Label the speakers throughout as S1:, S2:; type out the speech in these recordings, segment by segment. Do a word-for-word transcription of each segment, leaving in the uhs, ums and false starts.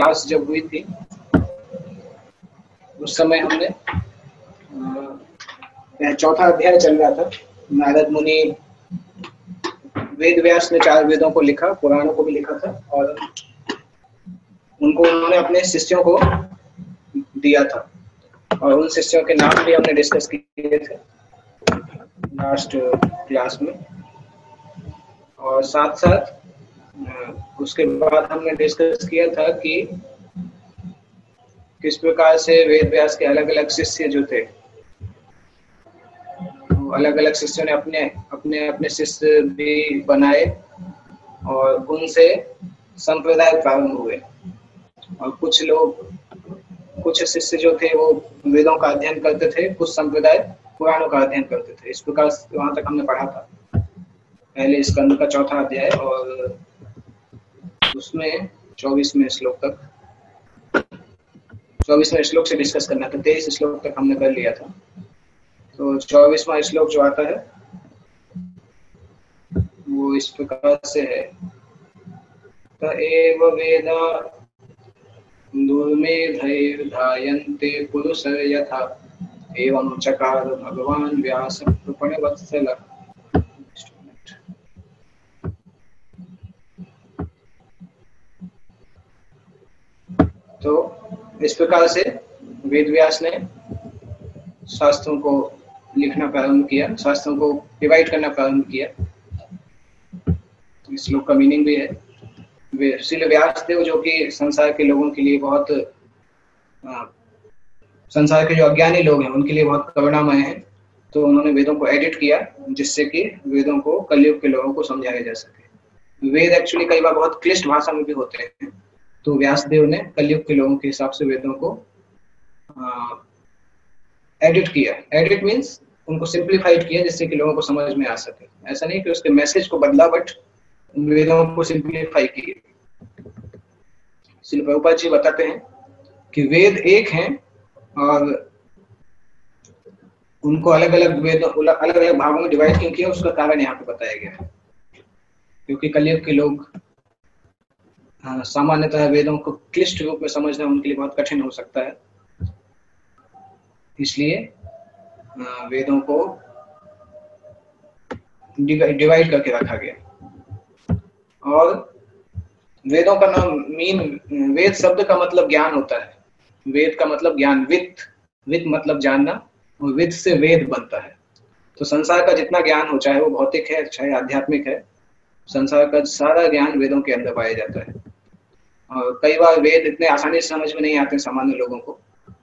S1: Class जब हुई थी उस समय हमने चौथा अध्याय चल रहा था। नारद मुनि, वेद व्यास ने चार वेदों को लिखा, पुराणों को भी लिखा था और उनको उन्होंने अपने शिष्यों को दिया था और उन शिष्यों के नाम भी हमने डिस्कस किए थे लास्ट क्लास में। और साथ साथ उसके बाद हमने डिस्कस किया था कि किस प्रकार से वेद व्यास के अलग अलग शिष्य जो थे, अलग अलग शिष्यों ने अपने अपने अपने शिष्य भी बनाए और उनसे संप्रदाय प्रारंभ हुए। और कुछ लोग, कुछ शिष्य जो थे वो वेदों का अध्ययन करते थे, कुछ संप्रदाय पुराणों का अध्ययन करते थे। इस प्रकार वहां तक हमने पढ़ा था पहले स्कंद का चौथा अध्याय, और उसमें चौबीसवें श्लोक तक चौबीसवें श्लोक से डिस्कस करना था। तेईस श्लोक तक हमने कर लिया था। तो चौबीसवां श्लोक जो आता है वो इस प्रकार से है, त एव वेदा दुर्मेधैर्धायन्ते पुरुष यथा एवं चकार भगवान व्यास कृपणवत्सल। तो इस प्रकार से वेद व्यास ने शास्त्रों को लिखना प्रारंभ किया, शास्त्रों को डिवाइड करना प्रारंभ किया। इस श्लोक का मीनिंग भी है, श्रील व्यासदेव जो कि संसार के लोगों के लिए बहुत, संसार के जो अज्ञानी लोग हैं उनके लिए बहुत करुणामय है, तो उन्होंने वेदों को एडिट किया जिससे कि वेदों को कलयुग के लोगों को समझाया जा सके। वेद एक्चुअली कई बार बहुत क्लिष्ट भाषा में भी होते हैं, तो व्यासदेव ने कलयुग के लोगों के हिसाब से वेदों को एडिट किया। एडिट मीन्स उनको सिंप्लीफाइड किया जिससे कि लोगों को समझ में आ सके। ऐसा नहीं कि उसके मैसेज को बदला, बट वेदों को सिंप्लीफाई किए। श्रील प्रभुपाद जी बताते हैं कि वेद एक हैं और उनको अलग अलग वेदों अलग अलग भागों में डिवाइड क्यों किया, उसका कारण यहाँ पे बताया गया है। क्योंकि कलयुग के लोग सामान्यतः वेदों को क्लिष्ट रूप में समझना उनके लिए बहुत कठिन हो सकता है, इसलिए वेदों को डिवाइड करके रखा गया। और वेदों का नाम मीन, वेद शब्द का मतलब ज्ञान होता है। वेद का मतलब ज्ञान, वित्त, वित्त मतलब जानना, और वित्त से वेद बनता है। तो संसार का जितना ज्ञान हो, चाहे वो भौतिक है चाहे आध्यात्मिक है, संसार का सारा ज्ञान वेदों के अंदर पाया जाता है। और कई बार वेद इतने आसानी से समझ में नहीं आते सामान्य लोगों को।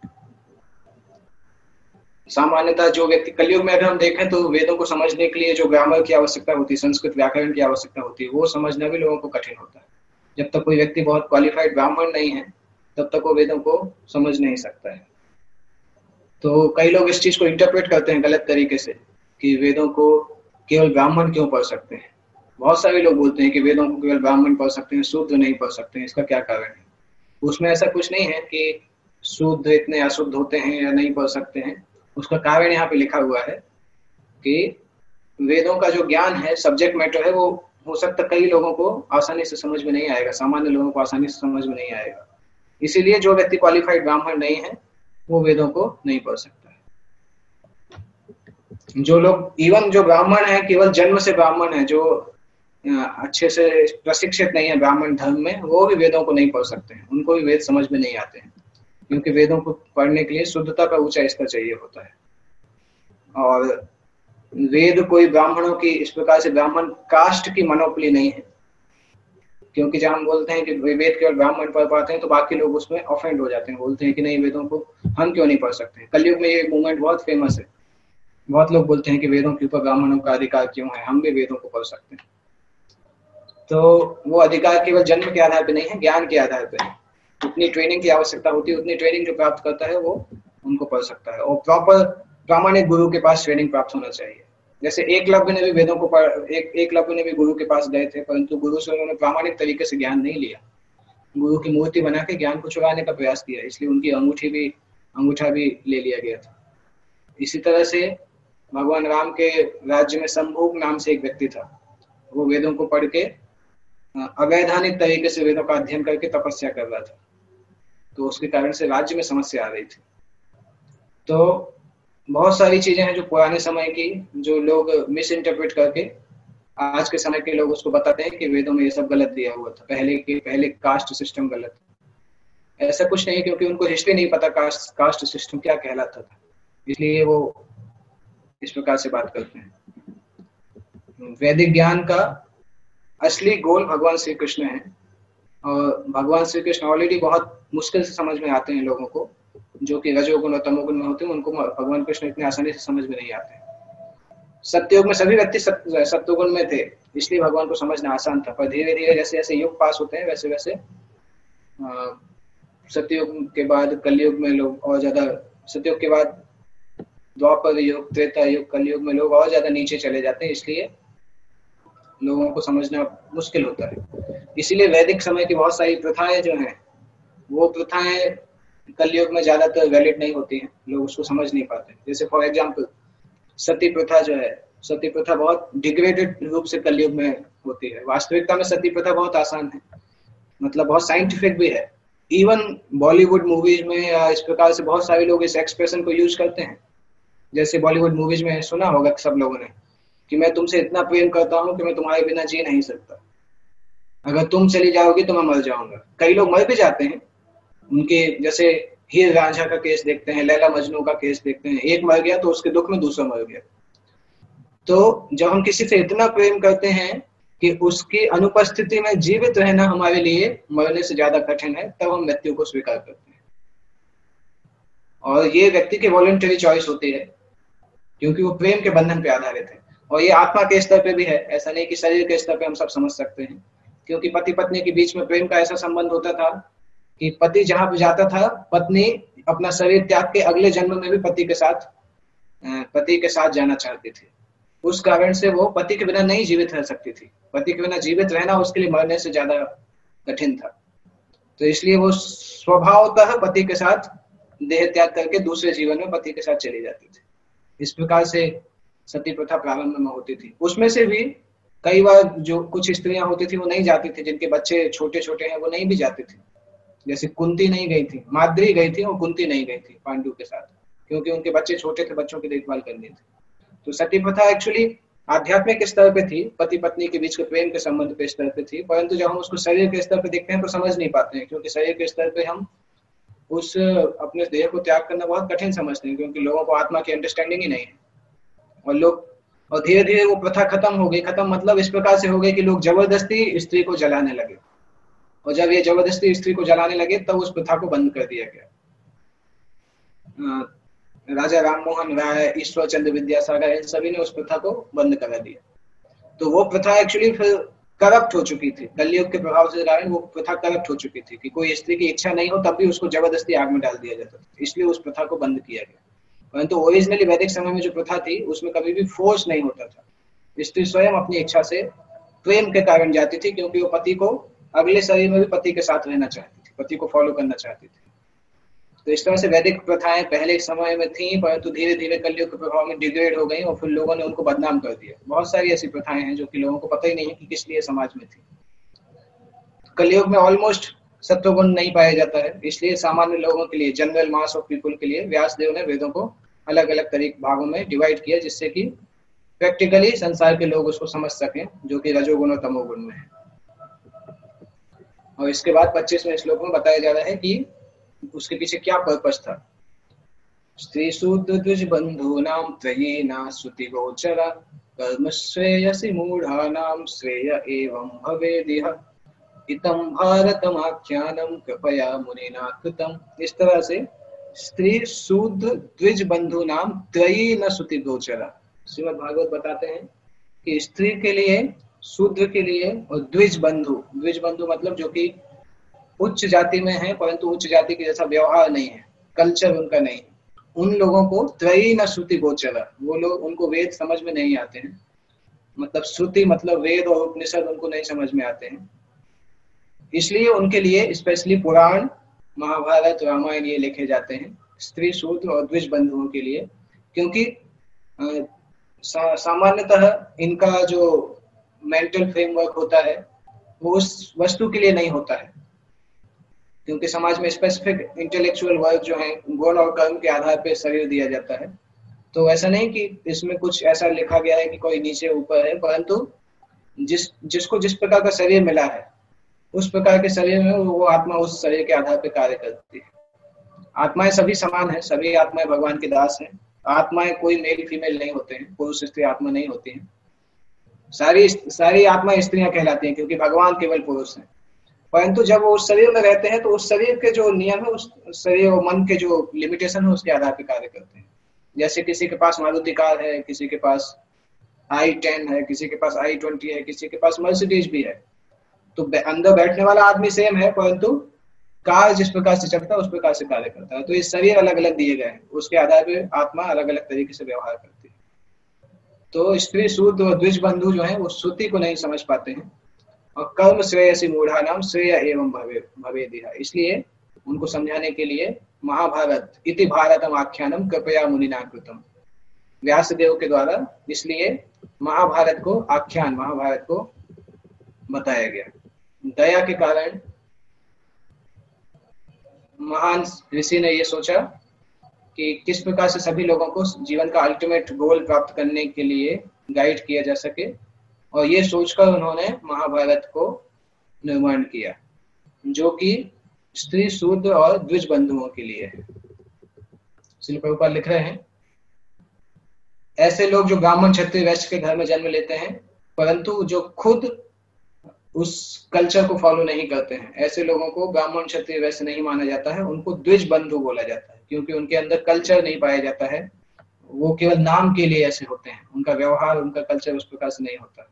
S1: सामान्यतः जो व्यक्ति, कलयुग में अगर हम देखें तो वेदों को समझने के लिए जो ग्रामर की आवश्यकता होती है, संस्कृत व्याकरण की आवश्यकता होती है, वो समझना भी लोगों को कठिन होता है। जब तक कोई व्यक्ति बहुत क्वालिफाइड ब्राह्मण नहीं है तब तक वो वेदों को समझ नहीं सकता है। तो कई लोग इस चीज को इंटरप्रेट करते हैं गलत तरीके से कि वेदों को केवल ब्राह्मण क्यों पढ़ सकते हैं। बहुत सारे लोग बोलते हैं कि वेदों को केवल ब्राह्मण पढ़ सकते हैं, शूद्र नहीं पढ़ सकते हैं, इसका क्या कारण है। उसमें ऐसा कुछ नहीं है कि शूद्र इतने अशुद्ध होते हैं या नहीं पढ़ सकते हैं। उसका कारण यहाँ पे लिखा हुआ है कि वेदों का जो ज्ञान है, सब्जेक्ट मैटर है, वो हो सकता है कई लोगों को आसानी से समझ में नहीं आएगा, सामान्य लोगों को आसानी से समझ में नहीं आएगा। इसीलिए जो व्यक्ति क्वालिफाइड ब्राह्मण नहीं है वो वेदों को नहीं पढ़ सकता है। जो लोग, इवन जो ब्राह्मण है, केवल जन्म से ब्राह्मण है, जो अच्छे से प्रशिक्षित नहीं है ब्राह्मण धर्म में, वो भी वेदों को नहीं पढ़ सकते हैं। उनको भी वेद समझ में नहीं आते हैं, क्योंकि वेदों को पढ़ने के लिए शुद्धता का ऊंचा स्तर चाहिए होता है। और वेद कोई ब्राह्मणों की, इस प्रकार से ब्राह्मण कास्ट की मनोपली नहीं है, क्योंकि जब हम बोलते हैं कि वेद केवल ब्राह्मण पढ़ पाते हैं तो बाकी लोग उसमें ऑफेंड हो जाते हैं, बोलते हैं कि नहीं, वेदों को हम क्यों नहीं पढ़ सकते। कलयुग में ये मूवमेंट बहुत फेमस है। बहुत लोग बोलते हैं कि वेदों के ऊपर ब्राह्मणों का अधिकार क्यों है, हम भी वेदों को पढ़ सकते हैं। तो वो अधिकार केवल जन्म के आधार पर नहीं है, ज्ञान के आधार पर है। उतनी ट्रेनिंग की आवश्यकता होती है, उतनी ट्रेनिंग जो प्राप्त करता है वो उनको पढ़ सकता है। और प्रॉपर प्रामाणिक गुरु के पास ट्रेनिंग प्राप्त होना चाहिए। जैसे एकलव्य ने भी वेदों को पढ़, एक एकलव्य ने भी गुरु के पास गए थे, परंतु गुरु से उन्होंने प्रामाणिक तरीके से ज्ञान नहीं लिया। गुरु की मूर्ति बना के ज्ञान को चुराने का प्रयास किया, इसलिए उनकी अंगूठी भी अंगूठा भी ले लिया गया था। इसी तरह से भगवान राम के राज्य में शंभुक नाम से एक व्यक्ति था, वो वेदों को पढ़ के अवैधानिक तरीके से वेदों का अध्ययन करके तपस्या कर रहा था। तो उसके कारण से राज्य में समस्या आ रही थी। तो बहुत सारी चीजें हैं जो पुराने समय की, जो लोग मिस इंटरप्रेट करके आज के समय के लोग उसको बताते हैं कि वेदों में ये सब गलत दिया हुआ था, पहले के पहले कास्ट सिस्टम गलत। ऐसा कुछ नहीं, क्योंकि उनको हिस्ट्री नहीं पता कास्ट कास्ट सिस्टम क्या कहलाता था, इसलिए वो इस प्रकार से बात करते हैं। वैदिक ज्ञान का असली गोल भगवान श्री कृष्ण है, और भगवान श्री कृष्ण ऑलरेडी बहुत मुश्किल से समझ में आते हैं लोगों को, जो कि रजोगुण और तमोगुण में होते हैं, उनको भगवान कृष्ण इतने आसानी से समझ में नहीं आते। सत्ययुग में सभी व्यक्ति सत्वगुण में थे, इसलिए भगवान को समझना आसान था, पर धीरे धीरे जैसे जैसे युग पास होते हैं वैसे वैसे सत्ययुग के बाद कलयुग में लोग और ज्यादा, सत्ययुग के बाद द्वापर युग, त्रेता युग, कलयुग में लोग और ज्यादा नीचे चले जाते हैं, इसलिए लोगों को समझना मुश्किल होता है। इसीलिए वैदिक समय की बहुत सारी प्रथाएं जो हैं, वो प्रथाएं कलयुग में ज्यादातर वैलिड नहीं होती हैं, लोग उसको समझ नहीं पाते। जैसे फॉर एग्जाम्पल सती प्रथा जो है, सती प्रथा बहुत डिग्रेडेड रूप से कलयुग में होती है। वास्तविकता में सती प्रथा बहुत आसान है, मतलब बहुत साइंटिफिक भी है। इवन बॉलीवुड मूवीज में या इस प्रकार से बहुत सारे लोग इस एक्सप्रेशन को यूज करते हैं। जैसे बॉलीवुड मूवीज में सुना होगा सब लोगों ने कि मैं तुमसे इतना प्रेम करता हूँ कि मैं तुम्हारे बिना जी नहीं सकता, अगर तुम चली जाओगी तो मैं मर जाऊंगा। कई लोग मर भी जाते हैं उनके, जैसे हीर रांझा का केस देखते हैं, लैला मजनू का केस देखते हैं, एक मर गया तो उसके दुख में दूसरा मर गया। तो जब हम किसी से इतना प्रेम करते हैं कि उसकी अनुपस्थिति में जीवित रहना हमारे लिए मरने से ज्यादा कठिन है, तब हम मृत्यु को स्वीकार करते हैं। और ये व्यक्ति की वॉलंटरी चॉइस होती है, क्योंकि वो प्रेम के बंधन पे आधारित है। और ये आत्मा के स्तर पे भी है, ऐसा नहीं कि शरीर के स्तर पे हम सब समझ सकते हैं। क्योंकि पति पत्नी के बीच में प्रेम का ऐसा संबंध होता था कि पति जहां पे जाता था, पत्नी अपना शरीर त्याग के अगले जन्म में भी पति के साथ पति के साथ जाना चाहती थी। उस कारण से वो पति के बिना नहीं जीवित रह सकती थी, पति के बिना जीवित रहना उसके लिए मरने से ज्यादा कठिन था। तो इसलिए वो स्वभावतः पति के साथ देह त्याग करके दूसरे जीवन में पति के साथ चली जाती थी। इस प्रकार से सती प्रथा प्रारंभ में होती थी। उसमें से भी कई बार जो कुछ स्त्रियां होती थी वो नहीं जाती थी, जिनके बच्चे छोटे छोटे हैं वो नहीं भी जाती थी। जैसे कुंती नहीं गई थी, माद्री गई थी और कुंती नहीं गई थी पांडु के साथ, क्योंकि उनके बच्चे छोटे थे, बच्चों की देखभाल करनी थी। तो सती प्रथा एक्चुअली आध्यात्मिक स्तर पे थी, पति पत्नी के बीच के प्रेम के संबंध के स्तर पे थी, परंतु जब हम उसको शरीर के स्तर पे देखते हैं तो समझ नहीं पाते हैं, क्योंकि शरीर के स्तर पे हम उस अपने देह को त्याग करना बहुत कठिन समझते हैं, क्योंकि लोगों को आत्मा की अंडरस्टैंडिंग ही नहीं है। और लोग और धीरे धीरे वो प्रथा खत्म हो गई। खत्म मतलब इस प्रकार से हो गई कि लोग जबरदस्ती स्त्री को जलाने लगे, और जब ये जबरदस्ती स्त्री को जलाने लगे तब उस प्रथा को बंद कर दिया गया। राजा राम मोहन राय, ईश्वर चंद्र विद्यासागर, इन सभी ने उस प्रथा को बंद करा दिया। तो वो प्रथा एक्चुअली फिर करप्ट हो चुकी थी, कलयुग के प्रभाव से कारण वो प्रथा करप्ट हो चुकी थी कि कोई स्त्री की इच्छा नहीं हो तब भी उसको जबरदस्ती आग में डाल दिया जाता था, इसलिए उस प्रथा को बंद किया गया। परंतु ओरिजिनली वैदिक समय में जो प्रथा थी उसमें कभी भी फोर्स नहीं होता था, स्त्री स्वयं अपनी इच्छा से प्रेम के कारण जाती थी, क्योंकि वो पति को अगले शरीर में भी पति के साथ रहना चाहती थी, पति को फॉलो करना चाहती थी। तो इस तरह से वैदिक प्रथाएं पहले समय में थी, परंतु धीरे धीरे कलयुग के प्रभाव में डिग्रेड हो गई और फिर लोगों ने उनको बदनाम कर दिया। बहुत सारी ऐसी प्रथाएं हैं जो कि लोगों को पता ही नहीं है कि किस लिए समाज में थी। कलयुग में ऑलमोस्ट सत्वगुण नहीं पाया जाता है, इसलिए सामान्य लोगों के लिए, जनरल मास ऑफ पीपल के लिए व्यासदेव ने वेदों को अलग अलग तरीके भागों में डिवाइड किया, जिससे कि प्रैक्टिकली संसार के लोग उसको समझ सकें, जो कि रजोगुण और तमोगुण में है। और इसके बाद पच्चीसवें श्लोक में बताया जा रहा है कि उसके पीछे क्या पर्पस था। स्त्री शूद्र द्विज बंधूनां त्रयीना श्रुति गोचरा कर्म श्रेयसी मूढ़ानां श्रेय एवं भवेदिह इतम भारतमाख्यानम कृपया मुनिना कृतम। इस तरह से स्त्री शूद्र द्विज बंधु नाम त्रयी न श्रुति गोचरा, श्रीमद् भागवत बताते हैं कि स्त्री के लिए, शूद्र के लिए और द्विज बंधु, द्विज बंधु मतलब जो कि उच्च जाति में है परंतु उच्च जाति के जैसा व्यवहार नहीं है, कल्चर उनका नहीं है, उन लोगों को त्रयी न श्रुति गोचरा, वो लोग, उनको वेद समझ में नहीं आते हैं, मतलब श्रुति मतलब वेद और उपनिषद उनको नहीं समझ में आते हैं, इसलिए उनके लिए स्पेशली पुराण, महाभारत, रामायण ये लिखे जाते हैं स्त्री शूद्र और द्विज बंधुओं के लिए। क्योंकि सा, सामान्यतः इनका जो मेंटल फ्रेमवर्क होता है वो उस वस्तु के लिए नहीं होता है, क्योंकि समाज में स्पेसिफिक इंटेलेक्चुअल वर्क जो है गुण और कर्म के आधार पर शरीर दिया जाता है। तो ऐसा नहीं कि इसमें कुछ ऐसा लिखा गया है कि कोई नीचे ऊपर है, परंतु जिस जिसको जिस प्रकार का शरीर मिला है उस प्रकार के शरीर में वो आत्मा उस शरीर के आधार पर कार्य करती है। आत्माएं सभी समान है, सभी आत्माएं भगवान के दास हैं। आत्माएं कोई मेल फीमेल नहीं होते हैं, पुरुष स्त्री आत्मा नहीं होती हैं। सारी सारी आत्मा स्त्रियां कहलाती हैं क्योंकि भगवान केवल पुरुष हैं। परंतु जब वो उस शरीर में रहते हैं तो उस शरीर के जो नियम है, उस शरीर और मन के जो लिमिटेशन है उसके आधार पर कार्य करते हैं। जैसे किसी के पास मारुति कार है, किसी के पास आई टेन है, किसी के पास आई ट्वेंटी है, किसी के पास मर्सिडीज भी है। तो अंदर बैठने वाला आदमी सेम है, परंतु कार जिस प्रकार से चलता है उस प्रकार से कार्य करता है। तो ये शरीर अलग अलग दिए गए हैं, उसके आधार पर आत्मा अलग अलग तरीके से व्यवहार करती है। तो स्त्री शूद्र और द्विज बंधु जो है वो श्रुति को नहीं समझ पाते हैं और कर्म श्रेयसी मूढ़ा नाम श्रेय एवं भवे भवे दिया, इसलिए उनको समझाने के लिए महाभारत इति भारतम आख्यानम कृपया मुनिना कृतम, व्यासदेव के द्वारा इसलिए महाभारत को आख्यान महाभारत को बताया गया। दया के कारण महान ऋषि ने यह सोचा कि किस प्रकार से सभी लोगों को जीवन का अल्टीमेट गोल प्राप्त करने के लिए गाइड किया जा सके, और ये सोचकर उन्होंने महाभारत को निर्माण किया, जो कि स्त्री शूद्र और द्विज बंधुओं के लिए है। श्रील प्रभुपाद लिख रहे हैं, ऐसे लोग जो ब्राह्मण क्षत्रिय वैश्य के घर में जन्म लेते हैं परंतु जो खुद उस कल्चर को फॉलो नहीं करते हैं, ऐसे लोगों को ब्राह्मण क्षत्रिय वैश्य नहीं माना जाता है, उनको द्विज बंधु बोला जाता है, क्योंकि उनके अंदर कल्चर नहीं पाया जाता है। वो केवल नाम के लिए ऐसे होते हैं, उनका व्यवहार उनका कल्चर उस प्रकार से नहीं होता।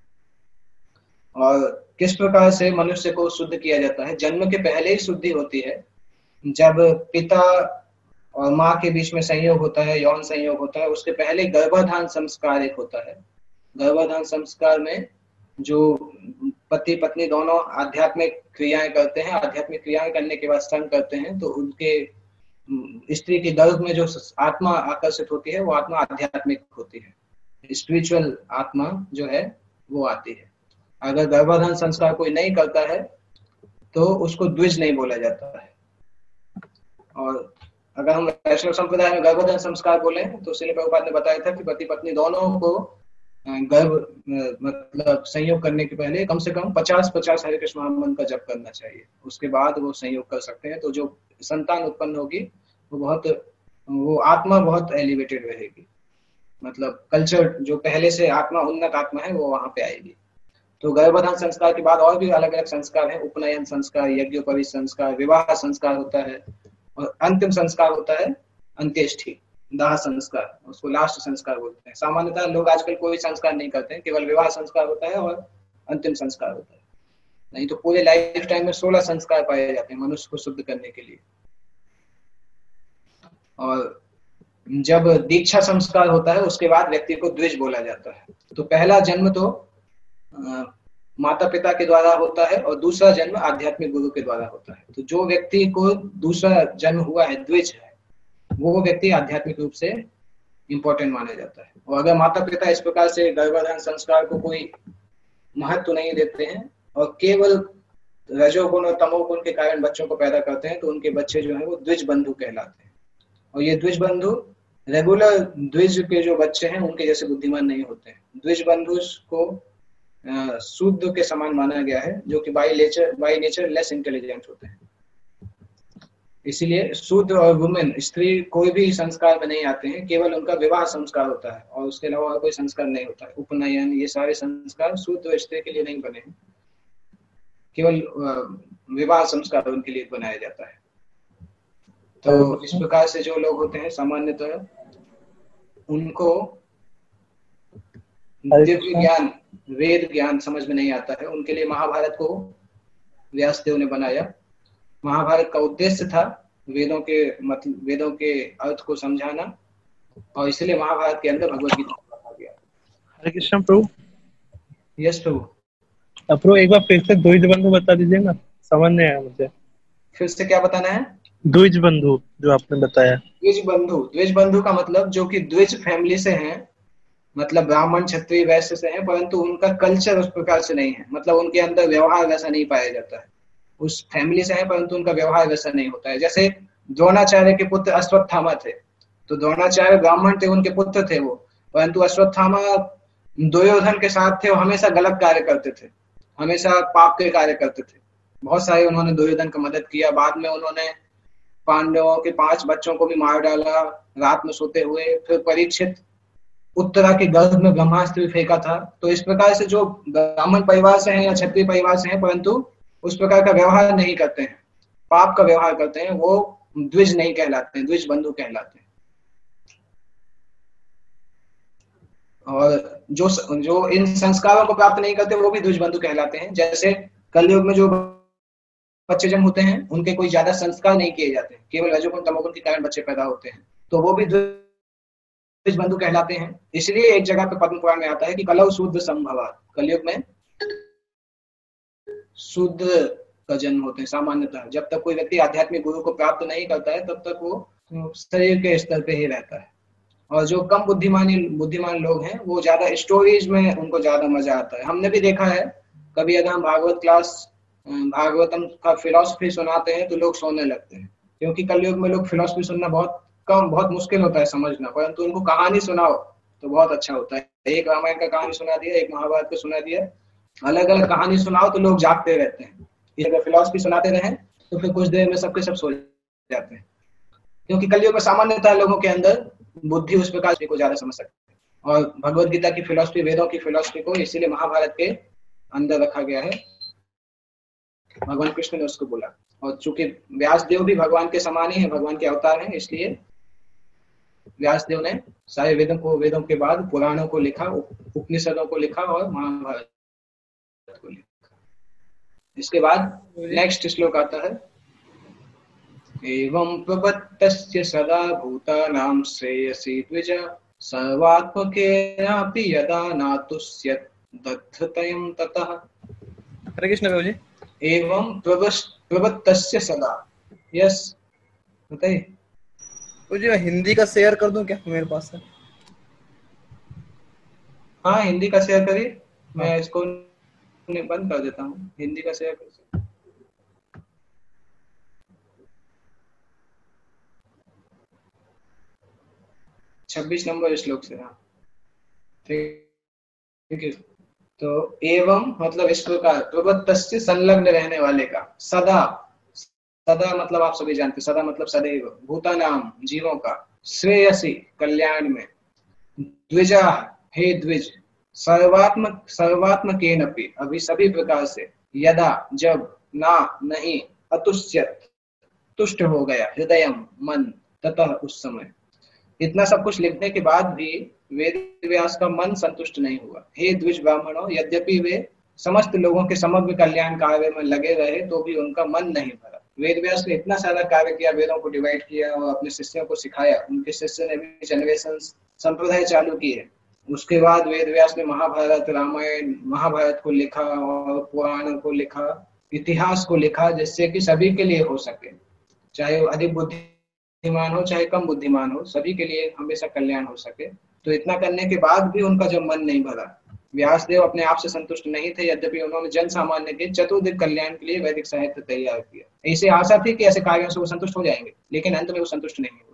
S1: और किस प्रकार से मनुष्य को शुद्ध किया जाता है, जन्म के पहले ही शुद्धि होती है। जब पिता और माँ के बीच में संयोग होता है, यौन संयोग होता है, उसके पहले गर्भाधान संस्कार एक होता है। गर्भाधान संस्कार में जो पति पत्नी दोनों आध्यात्मिक क्रियाएं करते हैं, आध्यात्मिक क्रियाएं करने के बाद संग करते हैं, तो उनके स्त्री के गर्भ में जो आत्मा आकर्षित होती है वो आत्मा आध्यात्मिक होती है, स्पिरिचुअल आत्मा जो है वो आती है। अगर गर्भाधान संस्कार कोई नहीं करता है तो उसको द्विज नहीं बोला जाता है। और अगर हम वैष्णव संप्रदाय में गर्भाधान संस्कार बोले तो श्रील प्रभुपाद ने बताया था कि पति पत्नी दोनों को गर्भ मतलब संयोग करने के पहले कम से कम पचास पचास हरे कृष्ण महामंत्र का जप करना चाहिए, उसके बाद वो संयोग कर सकते हैं। तो जो संतान उत्पन्न होगी वो बहुत वो आत्मा बहुत एलिवेटेड रहेगी, मतलब कल्चर जो पहले से आत्मा उन्नत आत्मा है वो वहां पे आएगी। तो गर्भाधान संस्कार के बाद और भी अलग अलग संस्कार हैं, उपनयन संस्कार, यज्ञोपवीत संस्कार, विवाह संस्कार होता है, और अंतिम संस्कार होता है अंत्येष्टि दाह संस्कार, उसको लास्ट संस्कार बोलते हैं। सामान्यतः लोग आजकल कोई संस्कार नहीं करते हैं, केवल विवाह संस्कार होता है और अंतिम संस्कार होता है। नहीं तो पूरे लाइफ टाइम में सोलह संस्कार पाए जाते हैं मनुष्य को शुद्ध करने के लिए। और जब दीक्षा संस्कार होता है उसके बाद व्यक्ति को द्विज बोला जाता है। तो पहला जन्म तो आ, माता पिता के द्वारा होता है और दूसरा जन्म आध्यात्मिक गुरु के द्वारा होता है। तो जो व्यक्ति को दूसरा जन्म हुआ है, द्विज है, वो व्यक्ति आध्यात्मिक रूप से इंपॉर्टेंट माना जाता है। और अगर माता पिता इस प्रकार से गर्भाधान संस्कार को कोई महत्व तो नहीं देते हैं और केवल रजोगुण और तमोगुण के कारण बच्चों को पैदा करते हैं, तो उनके बच्चे जो है वो द्विज बंधु कहलाते हैं। और ये द्विज बंधु रेगुलर द्विज के जो बच्चे हैं उनके जैसे बुद्धिमान नहीं होते हैं। द्विज बंधु को शुद्ध के समान माना गया है, जो कि by nature by nature less intelligent होते हैं। इसीलिए शुद्ध और वुमेन स्त्री कोई भी संस्कार में नहीं आते हैं, केवल उनका विवाह संस्कार होता है और उसके अलावा कोई संस्कार नहीं होता है। उपनयन ये सारे संस्कार शुद्ध और स्त्री के लिए नहीं बने हैं, केवल विवाह संस्कार उनके लिए बनाया जाता है। तो इस प्रकार से जो लोग होते हैं सामान्यतः उनको दिव्य ज्ञान वेद ज्ञान समझ में नहीं आता है, उनके लिए महाभारत को व्यासदेव ने बनाया। महाभारत का उद्देश्य था वेदों के मतलब वेदों के अर्थ को समझाना, और इसलिए महाभारत के अंदर भगवत गीता रखा गया।
S2: हरे कृष्ण प्रभु।
S1: यस प्रभु।
S2: प्रभु एक बार फिर से द्विज बंधु बता दीजिएगा, समझ नहीं आया मुझे।
S1: फिर से क्या बताना है?
S2: द्विज बंधु जो आपने बताया।
S1: द्विज बंधु द्विज बंधु का मतलब जो कि द्विज फैमिली से हैं, मतलब ब्राह्मण क्षत्रिय वैश्य से हैं, परंतु उनका कल्चर उस प्रकार से नहीं है, मतलब उनके अंदर व्यवहार वैसा नहीं पाया जाता है। उस फैमिली से हैं परंतु उनका व्यवहार वैसा नहीं होता है। जैसे द्रोणाचार्य के पुत्र अश्वत्थामा थे, तो द्रोणाचार्य ब्राह्मण थे, उनके पुत्र थे वो, परंतु अश्वत्थामा दुर्योधन के साथ थे, वो हमेशा गलत कार्य करते थे, हमेशा पाप के कार्य करते थे। बहुत सारे उन्होंने दुर्योधन की मदद किया, बाद में उन्होंने पांडवों के पांच बच्चों को भी मार डाला रात में सोते हुए, फिर परीक्षित उत्तरा के गर्भ में ब्रह्मास्त्र फेंका था। तो इस प्रकार से जो ब्राह्मण परिवार से हैं या क्षत्रिय परिवार से हैं परंतु उस प्रकार का व्यवहार नहीं करते हैं, पाप का व्यवहार करते हैं, वो द्विज नहीं कहलाते हैं, द्विज बंधु कहलाते हैं। और जो जो इन संस्कारों को प्राप्त नहीं करते वो भी द्विज बंधु कहलाते हैं। जैसे कलयुग में जो बच्चे जन्म होते हैं उनके कोई ज्यादा संस्कार नहीं किए जाते, केवल रजोगुण तमोगुण के कारण बच्चे पैदा होते हैं, तो वो भी द्विज बंधु कहलाते हैं। इसलिए एक जगह पे पद्म पुराण में आता है कि कलौ शूद्र संभवात्, कलयुग में शूद्र का जन्म होते हैं सामान्यतः। जब तक कोई व्यक्ति आध्यात्मिक गुरु को प्राप्त नहीं करता है तब तक वो शरीर के स्तर पे ही रहता है। और जो कम बुद्धिमानी बुद्धिमान लोग हैं वो ज्यादा स्टोरीज में उनको ज्यादा मजा आता है। हमने भी देखा है, कभी अगर हम भागवत क्लास भागवतम का फिलॉसफी सुनाते हैं तो लोग सोने लगते हैं, क्योंकि कलयुग में लोग फिलॉसफी सुनना बहुत कम, बहुत मुश्किल होता है समझना, परंतु उनको कहानी सुनाओ तो बहुत अच्छा होता है। एक रामायण का कहानी सुना दिया, एक महाभारत का सुना दिया, अलग अलग कहानी सुनाओ तो लोग जागते रहते हैं। अगर फिलॉसफी सुनाते रहे तो फिर कुछ देर में सबके सब सो जाते हैं, क्योंकि कलयुग में सामान्यतः लोगों के अंदर बुद्धि उस प्रकार को ज्यादा समझ सकते हैं। और भगवत गीता की फिलॉसफी, वेदों की फिलॉसफी को इसीलिए महाभारत के अंदर रखा गया है, भगवान कृष्ण ने उसको बोला। और चूंकि व्यासदेव भी भगवान के समान ही है, भगवान के अवतार हैं, इसलिए व्यासदेव ने सारे वेदों को वेदों के बाद पुराणों को लिखा, उपनिषदों को लिखा और महाभारत को लिखा। इसके बाद नेक्स्ट श्लोक आता है, एवं प्रवत्तस्य सदा भूतानां श्रेयसी द्विज सर्वात्मकेनापि यदा नातुष्यत् दद्धतयं ततः।
S2: हरे कृष्ण प्रभु जी।
S1: एवं प्रवत्तस्य सदा, यस बताइए।
S2: मुझे मैं हिंदी का शेयर कर दूं क्या, मेरे पास है?
S1: हाँ हिंदी का शेयर करिए, मैं इसको बंद कर देता हूँ, हिंदी का शेयर कर। छब्बीस नंबर श्लोक से, हाँ ठीक है। तो एवं मतलब इस प्रकार, प्रवत्तस्य संलग्न रहने वाले का, सदा, सदा मतलब आप सभी जानते, सदा मतलब सदैव, भूतानाम जीवों का, श्रेयसी कल्याण में, द्विजा हे द्विज, सर्वात्मक सर्वात्मकेनपि अभी सभी प्रकार से, यदा जब, ना नहीं, अतुष्यत् तुष्ट हो गया, हृदयम मन, ततः उस समय। इतना सब कुछ लिखने के बाद भी वेद व्यास का मन संतुष्ट नहीं हुआ। हे द्विज ब्राह्मणों, यद्यपि वे समस्त लोगों के समग्र कल्याण कार्य में लगे रहे तो भी उनका मन नहीं भरा। वेद व्यास ने इतना सारा कार्य किया, वेदों को डिवाइड किया और अपने शिष्यों को सिखाया, उनके शिष्य ने भी जनरेशन संप्रदाय चालू किए। उसके बाद वेद व्यास ने महाभारत, रामायण, महाभारत को लिखा और पुराणों को लिखा, इतिहास को लिखा, जिससे कि सभी के लिए हो सके, चाहे वो अधिक बुद्धि बुद्धिमान हो चाहे कम बुद्धिमान हो, सभी के लिए हमेशा कल्याण हो सके। तो इतना करने के बाद भी उनका जब मन नहीं भरा, व्यासदेव अपने आप से संतुष्ट नहीं थे, यद्यपि उन्होंने जन सामान्य के चतुर्दिक कल्याण के लिए वैदिक साहित्य तैयार किया। ऐसे आशा थी कि ऐसे कार्यों से वो संतुष्ट हो जाएंगे, लेकिन अंत में वो संतुष्ट नहीं हुए।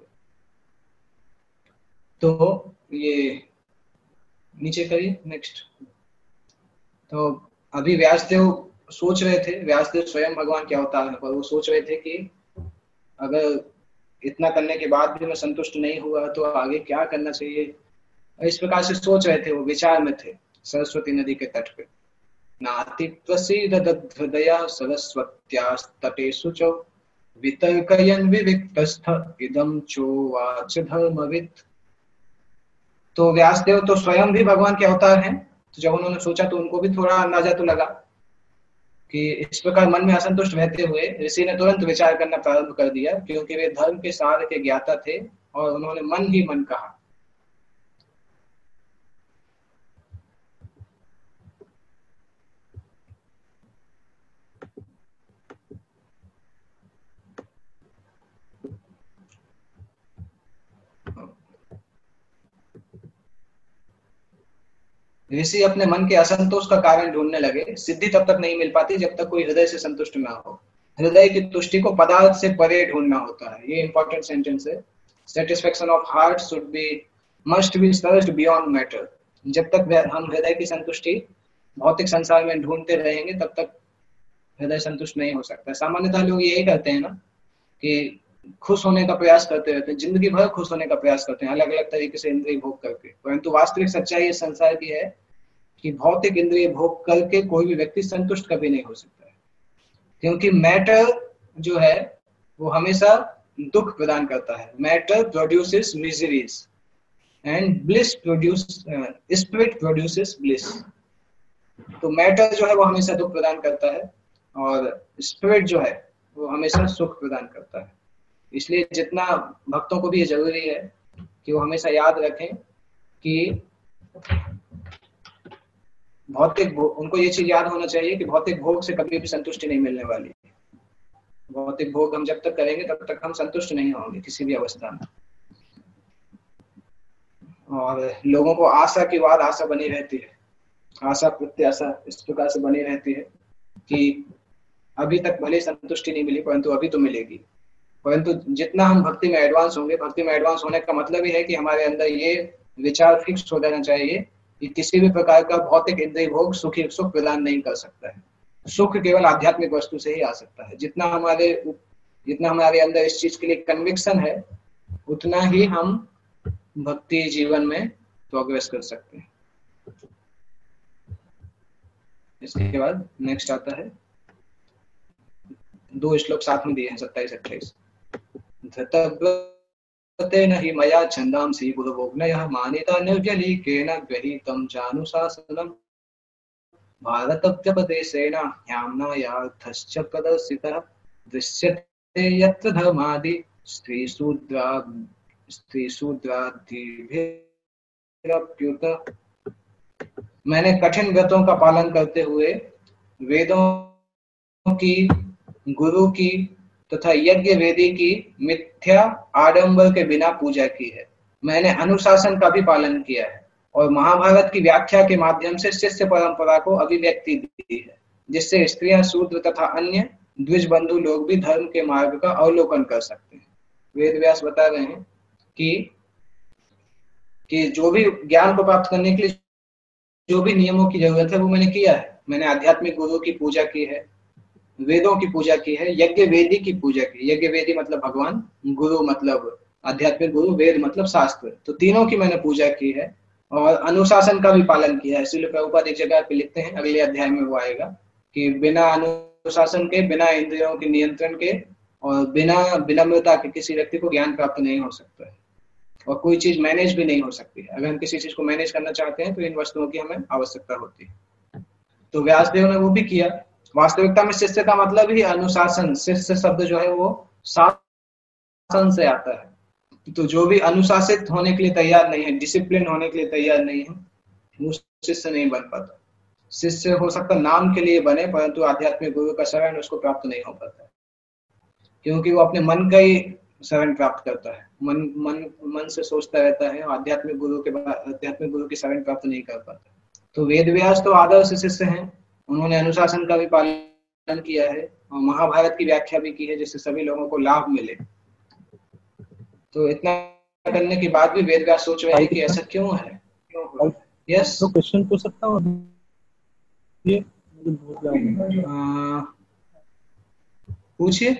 S1: तो ये नीचे करिए नेक्स्ट। तो अभी व्यासदेव सोच रहे थे, व्यासदेव स्वयं भगवान के अवतार है, पर वो सोच रहे थे कि अगर इतना करने के बाद भी मैं संतुष्ट नहीं हुआ तो आगे क्या करना चाहिए। इस प्रकार से सोच रहे थे, वो विचार में थे सरस्वती नदी के तट पे। नाति प्रसीददध्वदया सरस्वत्यास्तटेषु च वितर्कयन् विविक्तस्थ इदं चोवाच धर्मवित्। तो व्यासदेव तो स्वयं भी भगवान के अवतार हैं, तो जब उन्होंने सोचा तो उनको भी थोड़ा अंदाजा तो लगा कि इस प्रकार मन में असंतुष्ट रहते हुए ऋषि ने तुरंत विचार करना प्रारंभ कर दिया, क्योंकि वे धर्म के सार के ज्ञाता थे और उन्होंने मन ही मन कहा। ऋषि अपने मन के असंतोष का कारण ढूंढने लगे। सिद्धि तब तक नहीं मिल पाती जब तक कोई हृदय से संतुष्ट ना हो। हृदय की तुष्टि को पदार्थ से परे ढूंढना होता है। ये इंपॉर्टेंट सेंटेंस है। Satisfaction of heart should be must be searched beyond matter. जब तक हम हृदय की संतुष्टि भौतिक संसार में ढूंढते रहेंगे तब तक हृदय संतुष्ट नहीं हो सकता। सामान्यतः लोग यही करते हैं ना कि खुश होने का प्रयास करते रहते हैं, जिंदगी भर खुश होने का प्रयास करते हैं अलग अलग तरीके से इंद्रिय भोग करके, परंतु वास्तविक सच्चाई इस संसार की है कि भौतिक इंद्रिय भोग करके कोई भी व्यक्ति संतुष्ट कभी नहीं हो सकता है, क्योंकि मैटर जो है वो हमेशा दुख प्रदान करता है। Matter produces miseries and bliss produce spirit produces bliss. तो मैटर जो है वो हमेशा दुख प्रदान करता है और स्पिरिट जो है वो हमेशा सुख प्रदान करता है। इसलिए जितना भक्तों को भी ये जरूरी है कि वो हमेशा याद रखें कि भौतिक भोग, उनको ये चीज याद होना चाहिए कि भौतिक भोग से कभी भी संतुष्टि नहीं मिलने वाली। भौतिक भोग हम जब तक करेंगे तब तक हम संतुष्ट नहीं होंगे किसी भी अवस्था में। और लोगों को आशा की बाद आशा बनी रहती है, आशा प्रत्याशा इस प्रकार से बनी रहती है कि अभी तक भले संतुष्टि नहीं मिली परंतु अभी तो मिलेगी। परंतु जितना हम भक्ति में एडवांस होंगे, भक्ति में एडवांस होने का मतलब ही है कि हमारे अंदर ये विचार फिक्स हो जाना चाहिए कि किसी भी प्रकार का भौतिक इंद्रिय भोग सुखी सुख प्रदान नहीं कर सकता है। सुख केवल आध्यात्मिक वस्तु से ही आ सकता है। जितना हमारे जितना हमारे अंदर इस चीज के लिए कन्विक्शन है उतना ही हम भक्ति जीवन में प्रोग्रेस कर सकते हैं। इसके बाद नेक्स्ट आता है, दो श्लोक साथ में दिए हैं, सत्ताईस अट्ठाईस। धृतव्रतेन हि मया छन्दांसि गुरुवोग्नयः मानिता निर्व्यलीकेन गृहीतं चानुशासनं भारतव्यपदेशेन ह्याम्ना यार्थश्च प्रदर्शितः दृश्यते यत्र धर्मादि स्त्रीशूद्रा स्त्रीशूद्रादिभिरप्युत। मैंने कठिन व्रतों का पालन करते हुए वेदों की, गुरु की तथा यज्ञ वेदी की मिथ्या आडंबर के बिना पूजा की है। मैंने अनुशासन का भी पालन किया है और महाभारत की व्याख्या के माध्यम से शिष्य परंपरा को अभिव्यक्ति दी है, जिससे स्त्रियां, शूद्र तथा अन्य द्विज बंधु लोग भी धर्म के मार्ग का अवलोकन कर सकते हैं। वेद व्यास बता रहे हैं कि कि जो भी ज्ञान को प्राप्त करने के लिए जो भी नियमों की जरूरत है वो मैंने किया है। मैंने आध्यात्मिक गुरु की पूजा की है, वेदों की पूजा की है, यज्ञ वेदी की पूजा की। यज्ञ वेदी मतलब भगवान, गुरु मतलब आध्यात्मिक गुरु, वेद मतलब शास्त्र। तो तीनों की मैंने पूजा की है और अनुशासन का भी पालन किया है। इसीलिए प्रभुपाद एक जगह पे लिखते हैं, अगले अध्याय में वो आएगा कि बिना अनुशासन के, बिना इंद्रियों के नियंत्रण के और बिना विनम्रता के किसी व्यक्ति को ज्ञान प्राप्त नहीं हो सकता है और कोई चीज मैनेज भी नहीं हो सकती है। अगर हम किसी चीज को मैनेज करना चाहते हैं तो इन वस्तुओं की हमें आवश्यकता होती है। तो व्यासदेव ने वो भी किया। वास्तविकता में शिष्य का मतलब ही अनुशासन, शिष्य शब्द जो है वो शासन से आता है। तो जो भी अनुशासित होने के लिए तैयार नहीं है, डिसिप्लिन होने के लिए तैयार नहीं है, वो शिष्य नहीं बन पाता। शिष्य हो सकता नाम के लिए बने परंतु आध्यात्मिक गुरु का शरण उसको प्राप्त नहीं हो पाता, क्योंकि वो अपने मन का ही शरण प्राप्त करता है। मन मन मन से सोचता रहता है और आध्यात्मिक गुरु के आध्यात्मिक गुरु की शरण प्राप्त नहीं कर पाता। तो वेद व्यास तो आदर्श शिष्य हैं, उन्होंने अनुशासन का भी पालन किया है और महाभारत की व्याख्या भी की है जिससे सभी लोगों को लाभ मिले। तो इतना करने के बाद भी वेद व्यास सोच रहे हैं कि ऐसा क्यों है, क्यों हो रहा है। यस,
S2: तो क्वेश्चन पूछ सकता हूँ? ये
S1: पूछिए।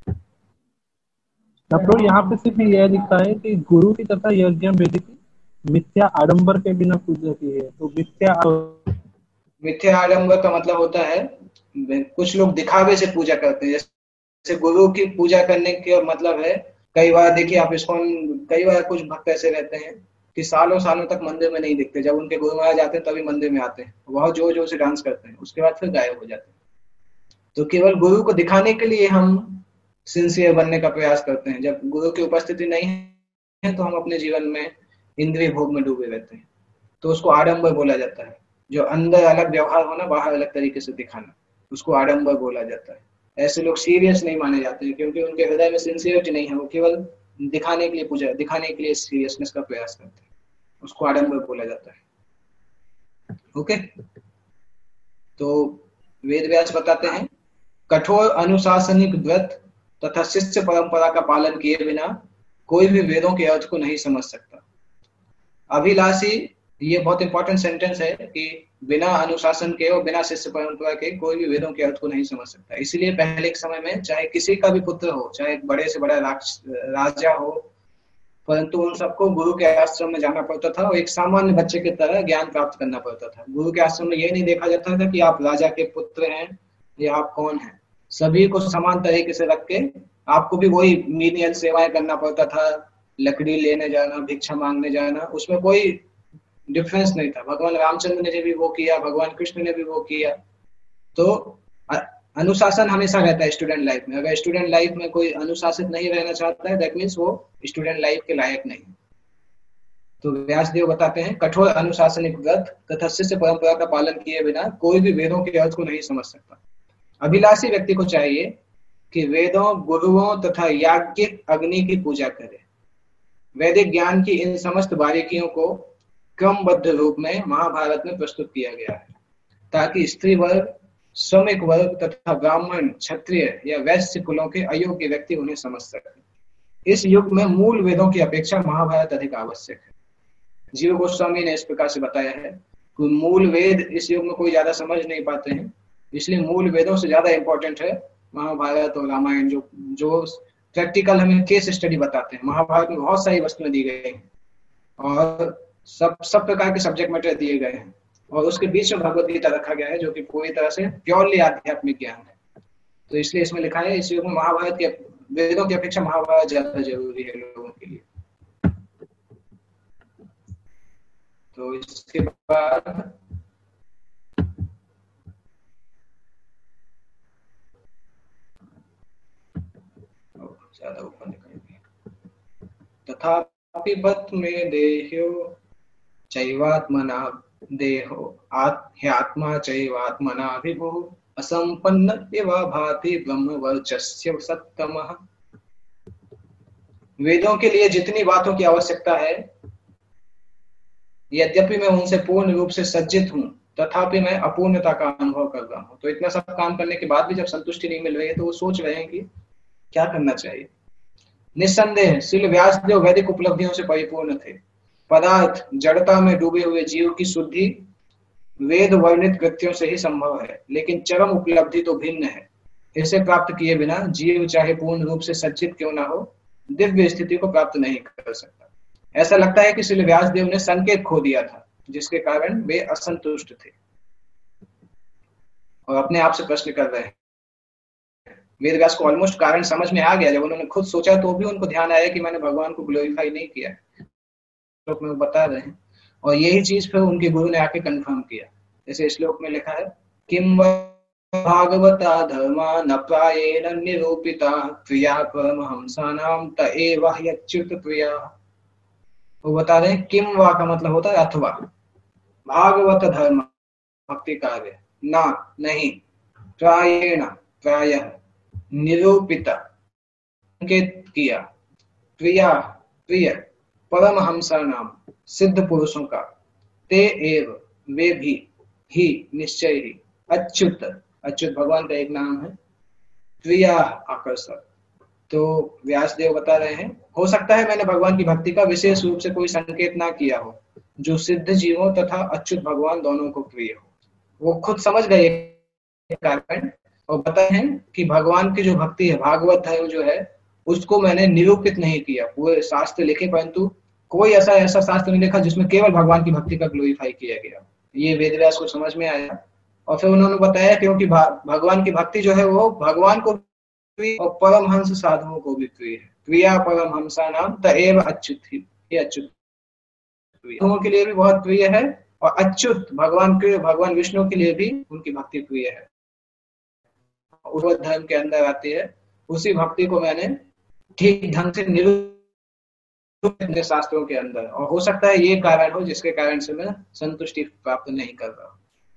S2: प्रभु यहाँ पे सिर्फ यह लिखा है कि गुरु की तथा यज्ञ वेदी की मिथ्या आडंबर के बिना पूजा की है। तो मिथ्या
S1: मिथ्या आडंबर का मतलब होता है कुछ लोग दिखावे से पूजा करते हैं। जैसे गुरु की पूजा करने का मतलब है, कई बार देखिए आप इसको, कई बार कुछ भक्त ऐसे रहते हैं कि सालों सालों तक मंदिर में नहीं दिखते, जब उनके गुरु महाराज आते हैं तभी मंदिर में आते हैं, बहुत जोर जोर से डांस करते हैं, उसके बाद फिर गायब हो जाते हैं। तो केवल गुरु को दिखाने के लिए हम सिंसियर बनने का प्रयास करते हैं। जब गुरु की उपस्थिति नहीं है तो हम अपने जीवन में इंद्रिय भोग में डूबे रहते हैं, तो उसको आडंबर बोला जाता है। जो अंदर अलग व्यवहार होना, बाहर अलग तरीके से दिखाना, उसको आडंबर बोला जाता है। ऐसे लोग सीरियस नहीं माने जाते हैं क्योंकि उनके हृदय में सिंसियरिटी नहीं है, वो केवल दिखाने के लिए पूजा, दिखाने के लिए सीरियसनेस का प्रयास करते हैं, उसको आडंबर बोला जाता है। ओके, तो वेद व्यास बताते हैं कठोर अनुशासनिक व्रत तथा शिष्य परंपरा का पालन किए बिना कोई भी वेदों के अर्थ को नहीं समझ सकता। अभिलाषी, ये बहुत इंपॉर्टेंट सेंटेंस है कि बिना अनुशासन के और बिना शिष्य परंपरा के कोई भी वेदों के अर्थ को नहीं समझ सकता। इसीलिए पहले के समय में चाहे किसी का भी पुत्र हो, चाहे बड़े से बड़ा राजा हो, परंतु उन सबको गुरु के आश्रम में जाना पड़ता था और एक सामान्य बच्चे की तरह ज्ञान प्राप्त करना पड़ता था। गुरु के आश्रम में यह नहीं देखा जाता था कि आप राजा के पुत्र हैं या आप कौन हैं। सभी को समान तरीके से रख के आपको भी वही मीनियल सेवाएं करना पड़ता था, लकड़ी लेने जाना, भिक्षा मांगने जाना, उसमें कोई डिफरेंस नहीं था। भगवान रामचंद्र ने भी वो किया, भगवान कृष्ण ने भी वो किया। तो अनुशासन हमेशा रहता है स्टूडेंट लाइफ में। अगर स्टूडेंट लाइफ में कोई अनुशासित नहीं रहना चाहता है, दैट मीन्स वो स्टूडेंट लाइफ के लायक नहीं। तो व्यासदेव बताते हैं, कठोर अनुशासनिक व्रत तथा शिष्य परंपरा का पालन किए बिना कोई भी वेदों के अर्थ को नहीं समझ सकता। अभिलाषी व्यक्ति को चाहिए कि वेदों, गुरुओं तथा याज्ञिक अग्नि की पूजा करे। वैदिक ज्ञान की इन समस्त बारीकियों को क्रमबद्ध रूप में महाभारत में प्रस्तुत किया गया है, ताकि स्त्री वर्ग, श्रमिक वर्ग तथा ब्राह्मण, क्षत्रिय या वैश्य कुलों के अयोग्य व्यक्ति उन्हें समझ सके। इस युग में मूल वेदों की अपेक्षा महाभारत अधिक आवश्यक है। जीव गोस्वामी ने इस प्रकार से बताया है कि मूल वेद इस युग में कोई ज्यादा समझ नहीं पाते हैं, इसलिए मूल वेदों से ज्यादा इंपॉर्टेंट है महाभारत और रामायण, जो जो प्रैक्टिकल हमें केस स्टडी बताते हैं। महाभारत में बहुत सारी वस्तुएं दी गई हैं और सब सब प्रकार के सब्जेक्ट मैटर दिए गए हैं, और उसके बीच में भगवत गीता रखा गया है जो कि पूरी तरह से प्योरली आध्यात्मिक ज्ञान है। तो इसलिए इसमें लिखा है इस युग में महाभारत के वेदों की अपेक्षा महाभारत ज्यादा जरूरी है लोगों के लिए। तो इसके बाद ज्यादा ऊपर निकलेंगे। तथापि बत में देह्यो चैवात्मना देहो ह्यात्मा चैवात्मना विभु असंपन्न इव भाति ब्रह्म वर्चस्य सत्तमः। वेदों के लिए जितनी बातों की आवश्यकता है, यद्यपि मैं उनसे पूर्ण रूप से सज्जित हूँ, तथापि मैं अपूर्णता का अनुभव कर रहा हूँ। तो इतना सब काम करने के बाद भी जब संतुष्टि नहीं मिल रही है तो वो सोच रहे हैं कि क्या करना चाहिए। निस्संदेह श्रील व्यासदेव वैदिक उपलब्धियों से परिपूर्ण थे। पदार्थ जड़ता में डूबे हुए जीव की शुद्धि वेद वर्णित कृत्यों से ही संभव है, लेकिन चरम उपलब्धि तो भिन्न है। इसे प्राप्त किए बिना जीव चाहे पूर्ण रूप से सज्जित क्यों ना हो, दिव्य स्थिति को प्राप्त नहीं कर सकता। ऐसा लगता है कि श्री व्यासदेव ने संकेत खो दिया था, जिसके कारण वे असंतुष्ट थे और अपने आप से प्रश्न कर रहे हैं। वेदव्यास को ऑलमोस्ट कारण समझ में आ गया। जब उन्होंने खुद सोचा तो भी उनको ध्यान आया कि मैंने भगवान को ग्लोरीफाई नहीं किया, श्लोक में वो बता रहे हैं। और यही चीज फिर उनके गुरु ने आके कंफर्म किया। जैसे श्लोक में लिखा है, किम भागवता धर्मा न प्रायेण निरूपिता प्रिया परमहंसानां त एव ह्यच्युत प्रिया। वो बता रहे हैं किम वा का मतलब होता है अथवा, भागवत धर्म भक्ति कार्य, ना नहीं, प्रायेण प्रायः, निरूपिता संकेत किया, प्रिया प्रिय, परमहंसा नाम सिद्ध पुरुषों का, ते एव वे भी, ही निश्चय ही, अच्युत अच्युत भगवान का एक नाम है, प्रिया आकर्षक। तो व्यासदेव बता रहे हैं, हो सकता है मैंने भगवान की भक्ति का विशेष रूप से कोई संकेत ना किया हो, जो सिद्ध जीवों तथा अच्युत भगवान दोनों को प्रिय हो। वो खुद समझ गए कारण और बताए हैं कि भगवान की जो भक्ति है, भागवत धर्म जो है, उसको मैंने निरूपित नहीं किया। पूरे शास्त्र लिखे परंतु कोई ऐसा ऐसा शास्त्र नहीं लिखा जिसमें केवल भगवान की भक्ति का ग्लोरीफाई किया गया। ये वेदव्यास को समझ में आया और फिर उन्होंने बताया क्योंकि भगवान की भक्ति जो है वो भगवान को प्रिय और परमहंस साधुओं को भी प्रिय है। प्रिया परमहंसा नाम तएव अच्युत ही, ये अच्युत साधुओं के लिए भी बहुत प्रिय है और अच्युत भगवान के भगवान विष्णु के लिए भी उनकी भक्ति प्रिय है। उस धर्म के अंदर आती है, उसी भक्ति को मैंने ठीक ढंग से निरूपित अपने शास्त्रों के अंदर, और हो सकता है ये कारण हो जिसके कारण से मैं संतुष्टि प्राप्त नहीं कर रहा।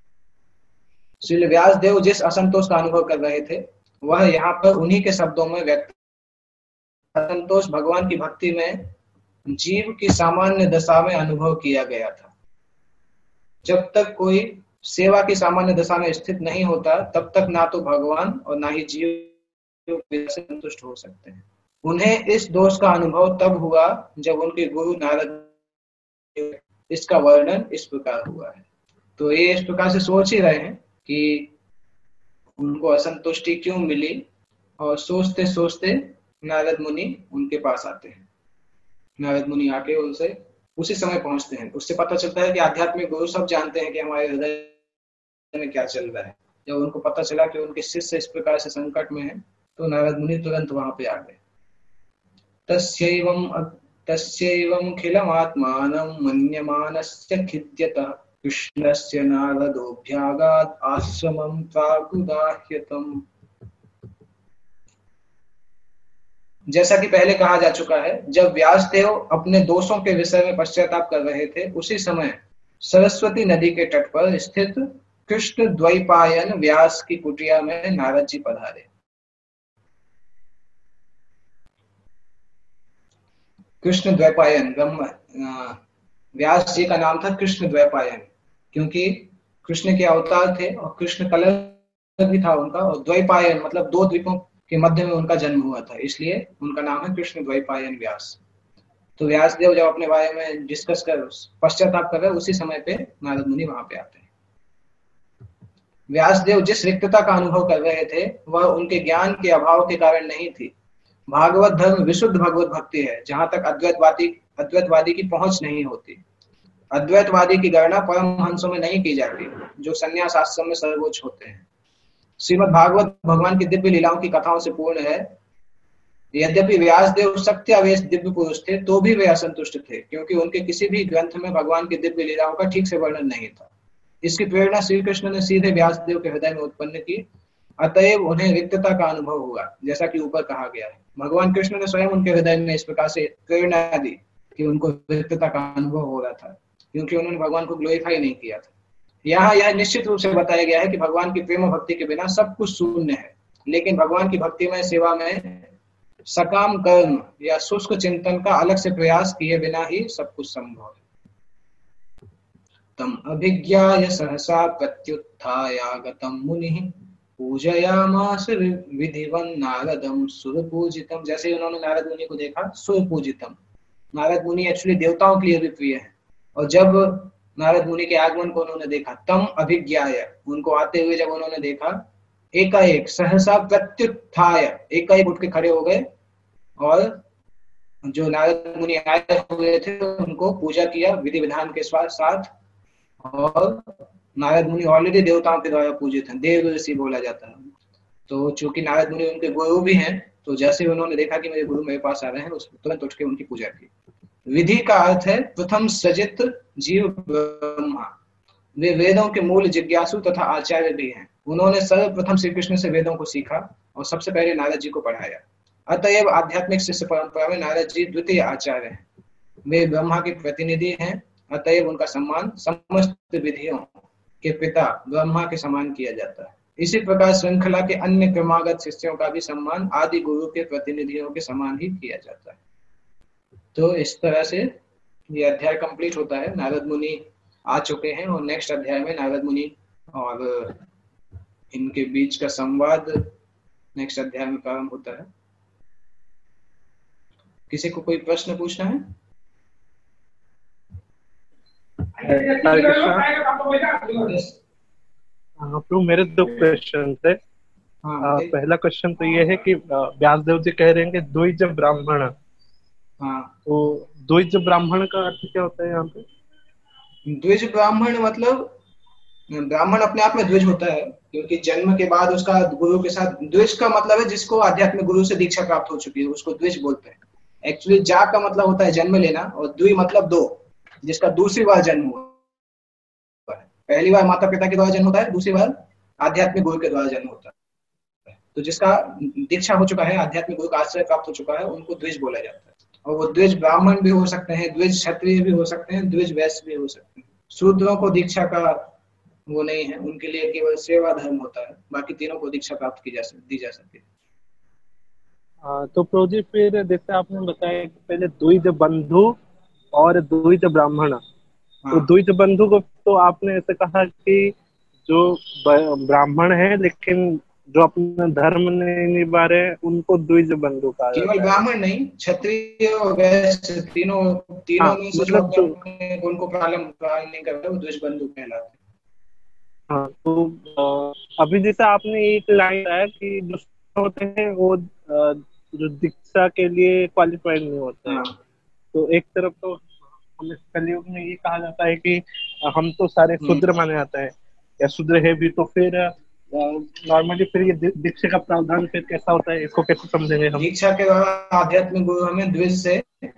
S1: श्री व्यासदेव जिस असंतोष का अनुभव कर रहे थे वह यहाँ पर उन्हीं के शब्दों में व्यक्त। असंतोष भगवान की भक्ति में जीव की सामान्य दशा में अनुभव किया गया था। जब तक कोई सेवा की सामान्य दशा में स्थित नहीं होता, तब तक ना तो भगवान और ना ही जीव से संतुष्ट हो सकते हैं। उन्हें इस दोष का अनुभव तब हुआ जब उनके गुरु नारद, इसका वर्णन इस प्रकार हुआ है। तो ये इस प्रकार से सोच ही रहे हैं कि उनको असंतुष्टि क्यों मिली, और सोचते सोचते नारद मुनि उनके पास आते हैं। नारद मुनि आके उनसे उसी समय पहुंचते हैं। उससे पता चलता है कि आध्यात्मिक गुरु सब जानते हैं कि हमारे हृदय में क्या चल रहा है। जब उनको पता चला कि उनके शिष्य इस प्रकार से संकट में है, तो नारद मुनि तुरंत वहां पे आ गए। तस्यैवं तस्यैवं खिलमात्मानं मन्यमानस्य खिद्यतः कृष्णस्य नारदोऽभ्यागात् आश्रमं प्रागुदाह्यतम्। जैसा कि पहले कहा जा चुका है, जब व्यासदेव अपने दोषों के विषय में पश्चाताप कर रहे थे, उसी समय सरस्वती नदी के तट पर स्थित कृष्ण द्वैपायन व्यास की कुटिया में नारद जी पधारे। कृष्ण द्वैपायन, व्यास जी का नाम था कृष्ण द्वैपायन, क्योंकि कृष्ण के अवतार थे और कृष्ण कलर भी था उनका, और द्वैपायन मतलब दो द्वीपों के मध्य में उनका जन्म हुआ था, इसलिए उनका नाम है कृष्ण द्वैपायन व्यास। तो व्यास देव जब अपने बारे में डिस्कस कर पश्चाताप कर रहे, उसी समय पे नारद मुनि वहां पे आते हैं। व्यास देव जिस रिक्तता का अनुभव कर रहे थे, वह उनके ज्ञान के अभाव के कारण नहीं थी। भागवत धर्म विशुद्ध भगवत भक्ति है, जहां तक अद्वैतवादी अद्वैतवादी की पहुंच नहीं होती। अद्वैतवादी की गणना परमहंसों में नहीं की जाती, जो संन्यास आश्रम में सर्वोच्च होते हैं। श्रीमद् भागवत भगवान की दिव्य लीलाओं की कथाओं से पूर्ण है। यद्यपि व्यासदेव सत्यावेश दिव्य पुरुष थे, तो भी वे असंतुष्ट थे, क्योंकि उनके किसी भी ग्रंथ में भगवान की दिव्य लीलाओं का ठीक से वर्णन नहीं था। इसकी प्रेरणा श्री कृष्ण ने सीधे व्यासदेव के हृदय में उत्पन्न की, अतएव उन्हें रिक्तता का अनुभव हुआ, जैसा कि ऊपर कहा गया है। भगवान कृष्ण ने स्वयं उनके हृदय में इस प्रकार से प्रेरणा दी कि उनको रिक्तता का अनुभव हो रहा था, क्योंकि उन्होंने भगवान को ग्लोरीफाई नहीं किया था। यहाँ यह निश्चित रूप से बताया गया है कि भगवान की प्रेम भक्ति के बिना सब कुछ शून्य है, लेकिन भगवान की भक्ति में सेवा में सकाम कर्म या शुष्क चिंतन का अलग से प्रयास किए बिना ही सब कुछ संभव है। तम अभिज्ञाय सहसा प्रत्युत्थायागतं मुनिः पूजयामास विधिवन् नारदं सुरपूजितम्। जैसे उन्होंने नारद मुनि को देखा, सुरपूजितम, नारद मुनि एक्चुअली देवताओं के लिए भी प्रिय है, और जब नारद मुनि के आगमन को उन्होंने देखा, तम अभिज्ञाय, उनको आते हुए जब उन्होंने देखा, एकाएक सहसा प्रत्युत्थाय, एकाएक उठ के खड़े हो गए, और जो नारद मुनि आए हुए थे उनको पूजा किया विधि विधान के साथ। और नारद मुनि ऑलरेडी देवताओं के द्वारा पूजित हैं, देव ऋषि बोला जाता है। तो चूंकि नारद मुनि उनके गुरु भी हैं, तो जैसे उन्होंने देखा कि मेरे गुरु मेरे पास आ रहे हैं, उस तुरंत उठ के उनकी पूजा की। विधि का अर्थ है प्रथम सजित जीव ब्रह्मा। वे वेदों के मूल जिज्ञासु तथा आचार्य भी हैं। उन्होंने सर्वप्रथम श्री कृष्ण से वेदों को सीखा और सबसे पहले नारद जी को पढ़ाया। अतएव आध्यात्मिक शिष्य परंपरा में नारद जी द्वितीय आचार्य हैं। वे ब्रह्मा के प्रतिनिधि हैं, अतएव उनका सम्मान समस्त विधियों के पिता ब्रह्मा के समान किया जाता है। इसी प्रकार श्रृंखला के अन्य क्रमागत शिष्यों का भी सम्मान आदि गुरु के प्रतिनिधियों के समान ही किया जाता है। तो इस तरह से ये अध्याय कंप्लीट होता है। नारद मुनि आ चुके हैं और नेक्स्ट अध्याय में नारद मुनि और इनके बीच का संवाद नेक्स्ट अध्याय में प्रारंभ होता है। किसी को कोई प्रश्न पूछना है?
S2: प्रभु मेरे दो क्वेश्चन थे। हाँ, पहला क्वेश्चन तो ये है कि व्यासदेव जी कह रहे हैं कि द्विज ब्राह्मण।
S1: हाँ,
S2: तो द्विज ब्राह्मण का अर्थ क्या होता है यहाँ पे?
S1: द्विज ब्राह्मण मतलब ब्राह्मण अपने आप में द्विज होता है, क्योंकि जन्म के बाद उसका गुरु के साथ, द्विज का मतलब है जिसको आध्यात्मिक गुरु से दीक्षा प्राप्त हो चुकी है, उसको द्विज बोलते हैं। एक्चुअली जा का मतलब होता है जन्म लेना, और द्वि मतलब दो, जिसका दूसरी बार जन्म हुआ है। पहली बार माता पिता के द्वारा जन्म होता है, दूसरी बार आध्यात्मिक गुरु के द्वारा जन्म होता है। तो जिसका दीक्षा हो चुका है, आध्यात्मिक गुरु का आश्रय प्राप्त हो चुका है, उनको द्विज बोला जाता है। और वो द्विज ब्राह्मण भी हो सकते हैं, द्विज क्षत्रिय भी हो सकते हैं, द्विज वैश्य भी हो सकते हैं। शूद्रों को दीक्षा का वो नहीं है, उनके लिए केवल सेवा धर्म होता है, बाकी तीनों को दीक्षा प्राप्त की जा सकती दी जा सकती है।
S2: हाँ, तो प्रोजी फिर जैसे आपने बताया कि पहले द्विज बंधु और द्विज ब्राह्मण। हाँ। तो द्विज बंधु को तो आपने ऐसे कहा कि जो ब्राह्मण है लेकिन जो अपना धर्म नहीं निभा रहे उनको द्विज बंधु कहा जाता है।
S1: केवल ब्राह्मण नहीं, क्षत्रिय और वैश्य तीनों तीनों
S2: हाँ,
S1: में से जो
S2: मतलब जो
S1: अपने उनको पालन पालन नहीं कर रहे वो द्विज बंधु कहलाते हैं।
S2: हाँ, तो अभी जैसे आपने एक लाइन आया कि जो होते हैं वो जो दीक्षा के लिए क्वालिफाइड नहीं होते हैं।
S1: हाँ।
S2: तो एक तरफ तो हम इस कलयुग में ये कहा जाता है कि हम तो सारे शूद्र माने जाते हैं या शूद्र है भी, तो फिर नॉर्मली फिर ये दीक्षा का प्रावधान फिर कैसा होता है, इसको कैसे समझेंगे हम?
S1: दीक्षा के द्वारा आध्यात्मिक गुरु हमें द्विज से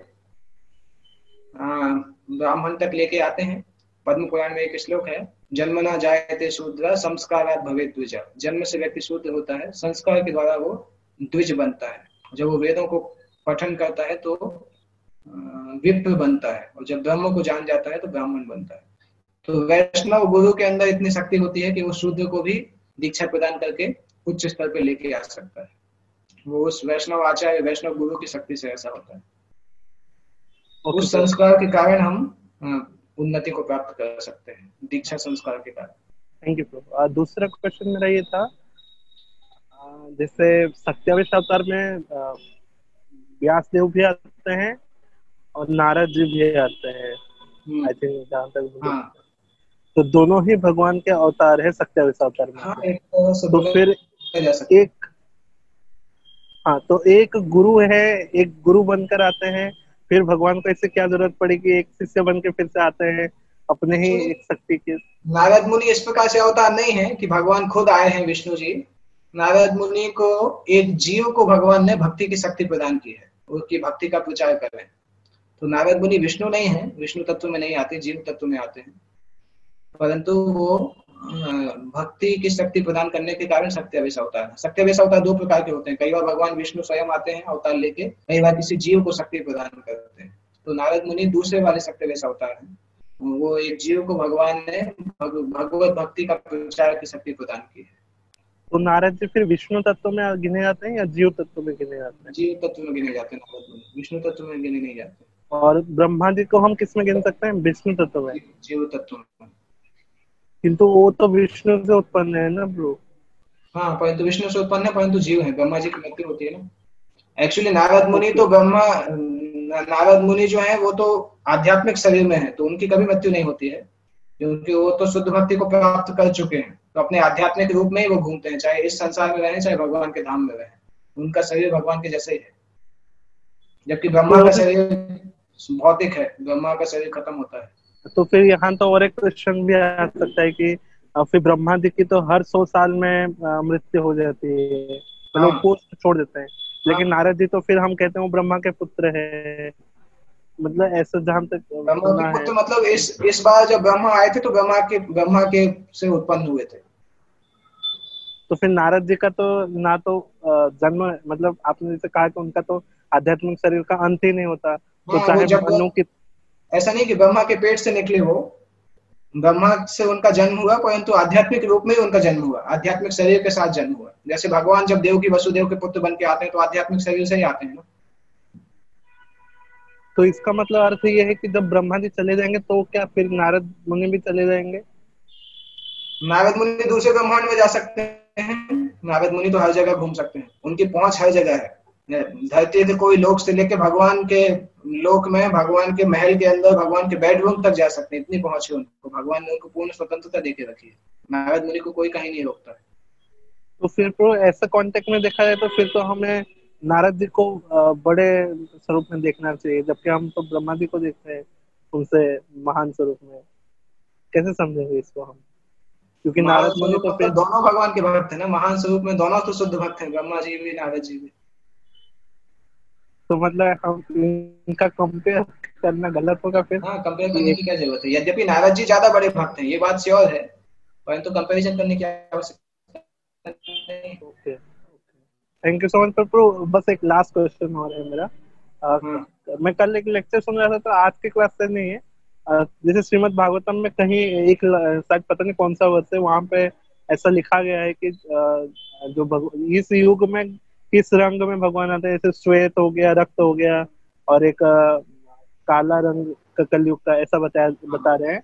S1: ब्राह्मण तक लेके आते हैं। पद्म पुराण में एक श्लोक है, जन्मना जायते शूद्र संस्कारात् भवेत् द्विज। जन्म से व्यक्ति शूद्र होता है, संस्कार के द्वारा वो द्विज बनता है। जब वो वेदों को पठन करता है तो विप्र बनता है, और जब धर्म को जान जाता है तो ब्राह्मण बनता है। तो वैष्णव गुरु के अंदर इतनी शक्ति होती है कि वो शूद्र को भी दीक्षा प्रदान करके उच्च स्तर पे लेके आ सकता है। वो उस वैष्णव आचार्य वैष्णव गुरु की शक्ति से ऐसा होता है। उस संस्कार के कारण हम उन्नति को प्राप्त कर सकते हैं, दीक्षा संस्कार के कारण।
S2: थैंक यू प्रभु। दूसरा क्वेश्चन मेरा ये था, जैसे सत्यावेश अवतार में व्यास देव भी आते हैं और नारद जी भी आते हैं, आई थिंक जहाँ तक। हाँ। तो दोनों ही भगवान के अवतार है सत्यावेश अवतार में।
S1: हाँ, एक तरह से
S2: तो फिर एक हाँ तो एक गुरु है, एक गुरु बनकर आते हैं, फिर भगवान को इससे क्या जरूरत पड़ी कि एक शिष्य बन के फिर से आते हैं अपने ही एक शक्ति के?
S1: नारद मुनि इस प्रकार से अवतार नहीं है कि भगवान खुद आए हैं विष्णु जी। नारद मुनि को एक जीव को भगवान ने भक्ति की शक्ति प्रदान की है, उसकी भक्ति का प्रचार कर रहे हैं। तो नारद मुनि विष्णु नहीं है, विष्णु तत्व में नहीं आते, जीव तत्व में आते हैं, परंतु वो भक्ति की शक्ति प्रदान करने के कारण सत्यावेश अवतार है। सत्यावेश अवतार दो प्रकार के होते हैं, कई बार भगवान विष्णु स्वयं आते हैं अवतार लेके, कई बार किसी जीव को शक्ति प्रदान करते हैं। तो नारद मुनि दूसरे वाले सत्यावेश अवतार हैं, वो एक जीव को भगवान ने भगवत भक्ति का प्रचार की शक्ति प्रदान की है।
S2: तो नारद जी फिर विष्णु तत्व में गिने जाते हैं या जीव तत्व में गिने जाते हैं?
S1: जीव तत्व में गिने जाते हैं नारद मुनि, विष्णु तत्व में गिने नहीं जाते।
S2: और ब्रह्मा जी को हम किस में गिन सकते हैं? विष्णु तत्व में,
S1: जीव तत्व में।
S2: किंतु वो तो विष्णु से उत्पन्न है ना ब्रो?
S1: हाँ, परंतु विष्णु से उत्पन्न है, परंतु जीव है। ब्रह्मा जी की मृत्यु होती है ना। एक्चुअली नारद मुनि तो ब्रह्मा नारद मुनि जो है वो तो आध्यात्मिक शरीर में है, तो उनकी कभी मृत्यु नहीं होती है, क्योंकि वो तो शुद्ध भक्ति को प्राप्त कर चुके हैं। तो अपने आध्यात्मिक रूप में ही वो घूमते हैं, चाहे इस संसार में रहे चाहे भगवान के धाम में रहे, उनका शरीर भगवान के जैसे ही है। जबकि ब्रह्मा का शरीर भौतिक है, ब्रह्मा का शरीर खत्म होता है।
S2: तो फिर यहाँ तो और एक क्वेश्चन भी आ सकता है कि फिर ब्रह्मा जी की तो हर सौ साल में मृत्यु हो जाती है, मतलब पोस्ट छोड़ देते हैं, लेकिन नारद जी तो फिर हम कहते हैं वो ब्रह्मा के पुत्र है, मतलब ऐसा जहाँ तक
S1: ब्रह्मा के पुत्र मतलब इस इस बार जब ब्रह्मा आए थे तो ब्रह्मा के ब्रह्मा के से उत्पन्न हुए थे।
S2: तो फिर नारद जी का तो ना तो जन्म, मतलब आपने जैसे कहा कि उनका तो आध्यात्मिक शरीर का अंत ही नहीं होता। तो
S1: हाँ,
S2: चाहे मनु की
S1: ऐसा नहीं कि ब्रह्मा के पेट से निकले वो, ब्रह्मा से उनका जन्म हुआ, परंतु आध्यात्मिक रूप में उनका जन्म हुआ, आध्यात्मिक शरीर के साथ जन्म हुआ। जैसे भगवान जब देव की वसुदेव के पुत्र बन के आते हैं तो आध्यात्मिक शरीर से ही आते हैं ना।
S2: तो इसका मतलब अर्थ ये है कि जब ब्रह्मा जी चले जाएंगे तो क्या फिर नारद मुनि भी चले जाएंगे?
S1: नारद मुनि दूसरे ब्रह्मांड में जा सकते हैं, नारद मुनि तो हर जगह घूम सकते हैं, उनकी पहुंच हर जगह है। धरती के कोई लोक से लेके भगवान के लोक में, भगवान के महल के अंदर, भगवान के बेडरूम तक जा सकते हैं, इतनी पहुंच है उनको। भगवान ने उनको पूर्ण स्वतंत्रता देके रखी है, नारद मुनि को कोई कहीं नहीं रोकता है।
S2: तो फिर तो ऐसा कॉन्टेक्ट में देखा जाए तो फिर तो हमें नारद जी को बड़े स्वरूप में देखना चाहिए, जबकि हम तो ब्रह्मा जी को देखते हैं उनसे महान स्वरूप में। कैसे समझेंगे इसको हम? क्योंकि नारद मुनि तो फिर
S1: दोनों भगवान के भक्त है ना, महान स्वरूप में दोनों तो शुद्ध भक्त हैं, ब्रह्मा जी भी नारद जी भी।
S2: तो मतलब हम इनका कंपेयर करना गलत होगा फिर?
S1: हाँ, कंपेयर करने की क्या जरूरत है? यद्यपि नारद जी ज्यादा बड़े भक्त हैं, ये बात श्योर है, परंतु तो कंपैरिजन करने की आवश्यकता नहीं।
S2: Okay, thank you so much प्रो। बस एक लास्ट क्वेश्चन और है मेरा। आ, हाँ। मैं कल एक लेक्चर सुन रहा था, तो आज के क्लास से नहीं है, आ, जैसे श्रीमद् भागवतम में कहीं एक शायद पता नहीं कौन सा वर्ष है, वहां पे ऐसा लिखा गया है कि आ, जो इस युग में किस रंग में भगवान आते हैं, जैसे श्वेत हो गया, रक्त हो गया, और एक आ, काला रंग का कलयुग का, ऐसा बताया बता रहे हैं।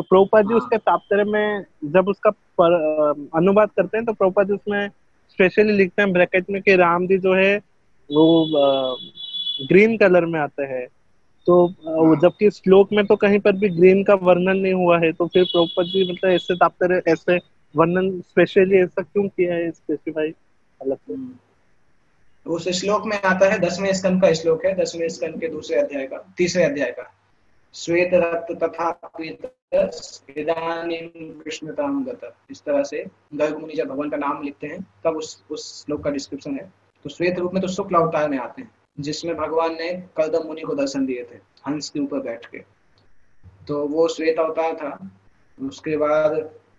S2: तो प्रभुपाद जी
S1: हाँ
S2: उसके तात्पर्य में जब उसका पर, अ, अनुवाद करते हैं तो प्रभुपाद जी उसमें स्पेशली लिखते हैं ब्रैकेट में कि राम जी जो है वो ग्रीन कलर में आते हैं। तो अ, वो
S1: हाँ।
S2: जबकि श्लोक में तो कहीं पर भी ग्रीन का वर्णन नहीं हुआ है, तो फिर प्रभुपाद जी मतलब ऐसे तात्पर्य ऐसे वर्णन स्पेशली ऐसा क्यों किया है, स्पेसिफाई अलग से?
S1: हम्म। उस श्लोक में आता है, दसवें स्कंद का श्लोक है, दसवें स्कंद के दूसरे अध्याय का, तीसरे अध्याय का। श्वेत रक्त तथा पीत इदानीं कृष्णतां गत। इस तरह से गर्ग मुनि जब भगवान का नाम लिखते हैं तब उस उस श्लोक का डिस्क्रिप्शन है। तो श्वेत रूप में तो शुक्ल अवतार में आते हैं, जिसमें भगवान ने कर्दम मुनि को दर्शन दिए थे हंस के ऊपर बैठ के। तो वो श्वेत अवतार था। उसके बाद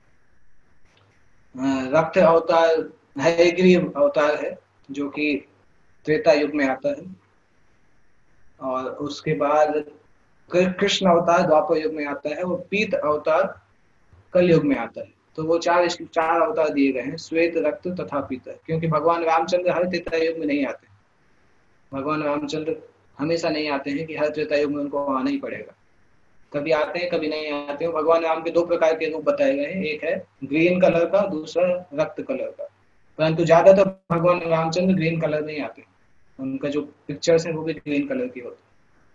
S1: अ, रक्त अवतार हयग्रीव अवतार है, जो कि त्रेता युग में आता है। और उसके बाद कृ- कृष्ण अवतार द्वापर युग में आता है, और पीत अवतार कल युग में आता है। तो वो चार चार अवतार दिए गए हैं, श्वेत रक्त तथा पीत, क्योंकि भगवान रामचंद्र हर त्रेता युग में नहीं आते। भगवान रामचंद्र हमेशा नहीं आते हैं कि हर त्रेता युग में उनको आना ही पड़ेगा। कभी आते हैं कभी नहीं आते हैं। भगवान राम के दो प्रकार के रूप बताए गए हैं, एक है ग्रीन कलर का, दूसरा रक्त कलर का। परंतु ज्यादातर भगवान रामचंद्र ग्रीन कलर में ही आते हैं, उनका जो पिक्चर्स है वो भी ग्रीन कलर की होती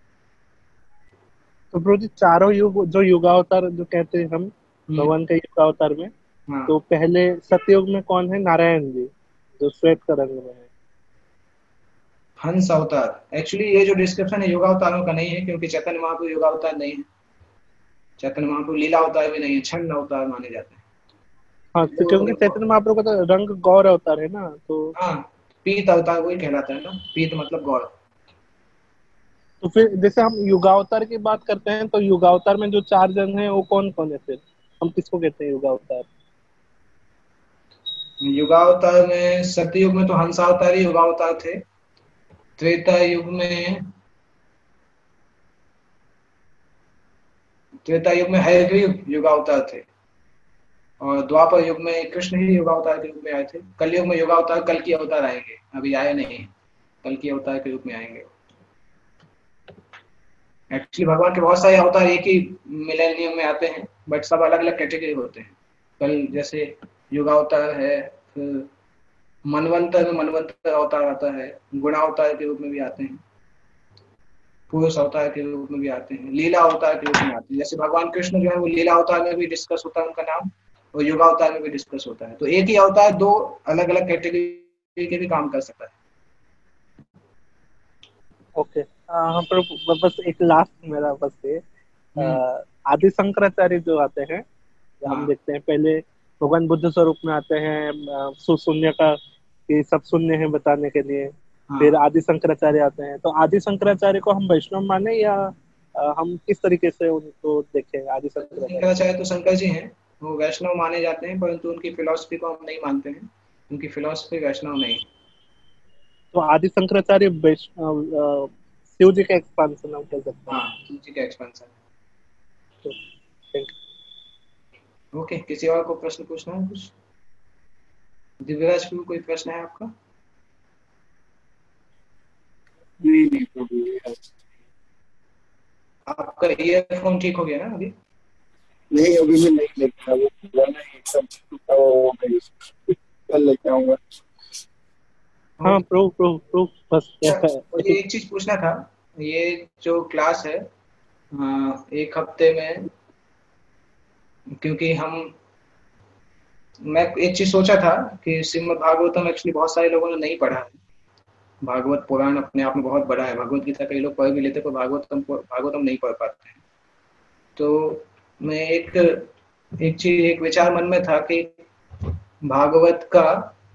S2: तो ब्रो जी चारों युग जो युगावतार जो कहते हैं हम
S1: है। हम्म।
S2: भगवान के युगावतार में,
S1: हाँ।
S2: तो पहले सतयुग में कौन है? नारायण जी, जो श्वेत का रंग में है।
S1: हंस अवतार, एक्चुअली ये जो डिस्क्रिप्शन है युगावतारों का नहीं है, क्योंकि चैतन्य महाप्रभु युगावतार नहीं है। चैतन्य महाप्रभु लीला अवतार भी नहीं है, छंद अवतार माने जाते हैं।
S2: हाँ, तो क्योंकि
S1: तो
S2: चैतन्य महाप्रभु का तो रंग गौर अवतार है ना, तो
S1: हाँ, पीत अवतार वही कहलाता है ना, पीत मतलब गौर।
S2: तो फिर जैसे हम युगावतार की बात करते हैं तो युगावतार में जो चार जन हैं वो कौन कौन है? फिर हम किसको कहते हैं युगावतार?
S1: युगावतार में सतयुग में तो हंसावतार ही युगावतार थे। त्रेता युग में त्रेता युग में हयग्रीव युगावतार थे। और द्वापर युग में कृष्ण ही युगावतार के रूप में आए थे। कलयुग में युगावतार कल की अवतार आएंगे, अभी आए नहीं, कल की अवतार के रूप में आएंगे। एक्चुअली भगवान के बहुत सारे अवतार एक ही मिलेनियम में आते हैं, बट सब अलग अलग कैटेगरी होते हैं। कल जैसे युगावतार है, फिर मनवंतर में मनवंतर अवतार आता है, गुणावतार के रूप में भी आते हैं, पुरुष अवतार के रूप में भी आते हैं, लीला अवतार के रूप में आते हैं। जैसे भगवान कृष्ण जो है वो लीला अवतार में भी डिस्कस होता है उनका नाम, और युगावतार में भी डिस्कस होता है। तो एक ही अवतार दो अलग अलग कैटेगरी के भी काम कर सकता है।
S2: ओके, हम पर बस एक लास्ट मेरा बस ये
S1: हम्म।
S2: अ, आदि शंकराचार्य जो आते हैं, हम
S1: हाँ
S2: देखते हैं पहले भगवान बुद्ध स्वरूप में आते हैं, अ, सुशून्य का कि सब शून्य है बताने के लिए। फिर
S1: हाँ।
S2: आदि शंकराचार्य आते हैं, तो आदि शंकराचार्य को हम वैष्णव माने या अ, हम किस तरीके से उनको देखें आदि शंकराचार्य को?
S1: शंकराचार्य तो शंकर जी हैं, वो वैष्णव माने जाते हैं, परंतु उनकी फिलॉसफी को हम नहीं मानते हैं। उनकी फिलॉसफी वैष्णव नहीं।
S2: तो आदि शंकराचार्य वैष्णव अ, शिव जी का एक्सपांसन हम कह सकते हैं।
S1: हाँ, सूची का एक्सपेंशन।
S2: तो thank you।
S1: ओके, किसी और को प्रश्न पूछना है कुछ? दिव्यराज को कोई प्रश्न है आपका?
S3: नहीं नहीं प्रभु यार।
S1: आपका ईयरफोन ठीक हो गया ना अभी?
S3: नहीं अभी मैं नहीं लेके आया, वो पुराना ही सब टूटा हुआ हो गया, कल लेके आऊंगा।
S2: हाँ,
S1: ओके।
S2: प्रो प्रो प्रो बस
S1: अच्छा, मुझे
S2: एक
S1: एक चीज पूछना था। ये जो क्लास है, हाँ, एक हफ्ते में, क्योंकि हम मैं एक चीज सोचा था कि श्रीमद् भागवतम एक्चुअली बहुत सारे लोगों ने नहीं पढ़ा है। भागवत पुराण अपने आप में बहुत बड़ा है, भगवत गीता कई लोग पढ़ भी लेते पर भागवतम भागवतम नहीं पढ़ पाते हैं। तो मैं एक एक चीज एक विचार मन में था कि भागवत का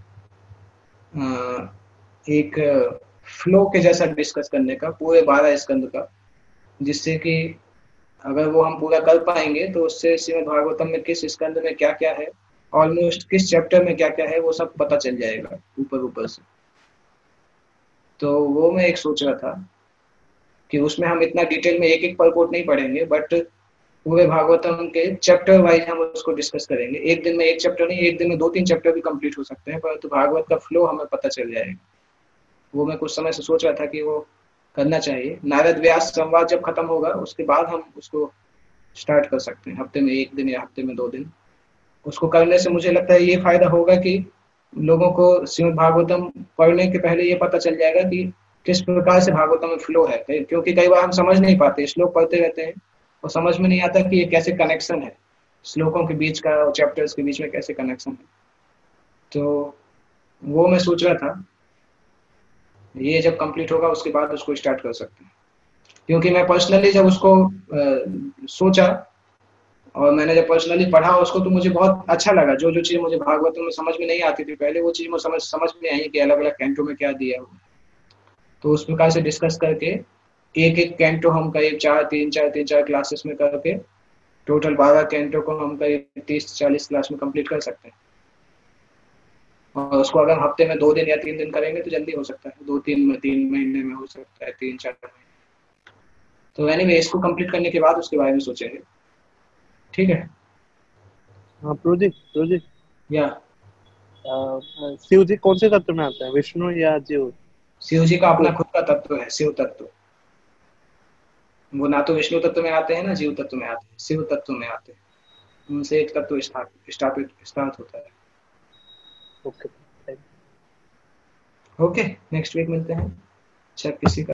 S1: अ, एक फ्लो के जैसा डिस्कस करने का, पूरे बारह स्कंद का, जिससे कि अगर वो हम पूरा कर पाएंगे तो उससे श्रीमद् भागवतम में किस स्कंद में क्या क्या है, ऑलमोस्ट किस चैप्टर में क्या क्या है, वो सब पता चल जाएगा ऊपर ऊपर से। तो वो मैं एक सोच रहा था कि उसमें हम इतना डिटेल में एक एक परपोर्ट नहीं पढ़ेंगे, बट पूरे भागवतम के चैप्टर वाइज हम उसको डिस्कस करेंगे। एक दिन में एक चैप्टर नहीं, एक दिन में दो तीन चैप्टर भी कंप्लीट हो सकते हैं, परंतु भागवत का फ्लो हमें पता चल जाएगा। वो मैं कुछ समय से सोच रहा था कि वो करना चाहिए। नारद व्यास संवाद जब खत्म होगा उसके बाद हम उसको स्टार्ट कर सकते हैं, हफ्ते में एक दिन या हफ्ते में दो दिन। उसको करने से मुझे लगता है ये फायदा होगा कि लोगों को श्रीमद् भागवतम पढ़ने के पहले ये पता चल जाएगा कि किस प्रकार से भागवतम में फ्लो है, क्योंकि कई बार हम समझ नहीं पाते, श्लोक पढ़ते रहते हैं और समझ में नहीं आता कि ये कैसे कनेक्शन है, श्लोकों के बीच का और चैप्टर्स के बीच में कैसे कनेक्शन है। तो वो मैं सोच रहा था, ये जब कंप्लीट होगा उसके बाद उसको स्टार्ट कर सकते हैं। क्योंकि मैं पर्सनली जब उसको आ, सोचा और मैंने जब पर्सनली पढ़ा उसको, तो मुझे बहुत अच्छा लगा। जो जो चीज़ मुझे भागवतम में समझ में नहीं आती थी पहले, वो चीज़ मुझे समझ समझ में आई कि अलग अलग कैंटो में क्या दिया हुआ। तो उस प्रकार से डिस्कस करके एक एक कैंटो हम करीब चार तीन चार तीन चार क्लासेस में करके टोटल बारह कैंटो को हम करीब तीस चालीस क्लास में कंप्लीट कर सकते हैं। और उसको अगर हफ्ते में दो दिन या तीन दिन करेंगे तो जल्दी हो सकता है, दो तीन में तीन महीने में हो सकता है, तीन चार महीने। तो एनीवे इसको कंप्लीट करने के बाद उसके बारे में सोचेंगे, ठीक है?
S2: हाँ प्रभु जी, प्रभु जी,
S1: या
S2: अ, शिव जी कौन से तत्व में आते हैं, विष्णु या जीव?
S1: शिव जी का अपना खुद का तत्व है, शिव तत्व। वो ना तो विष्णु तत्व में आते हैं ना जीव तत्व में आते हैं, शिव तत्व में आते हैं। उनसे एक तत्व स्थापित स्टार्ट होता है।
S2: ओके,
S1: ओके, नेक्स्ट वीक मिलते हैं। अच्छा, किसी का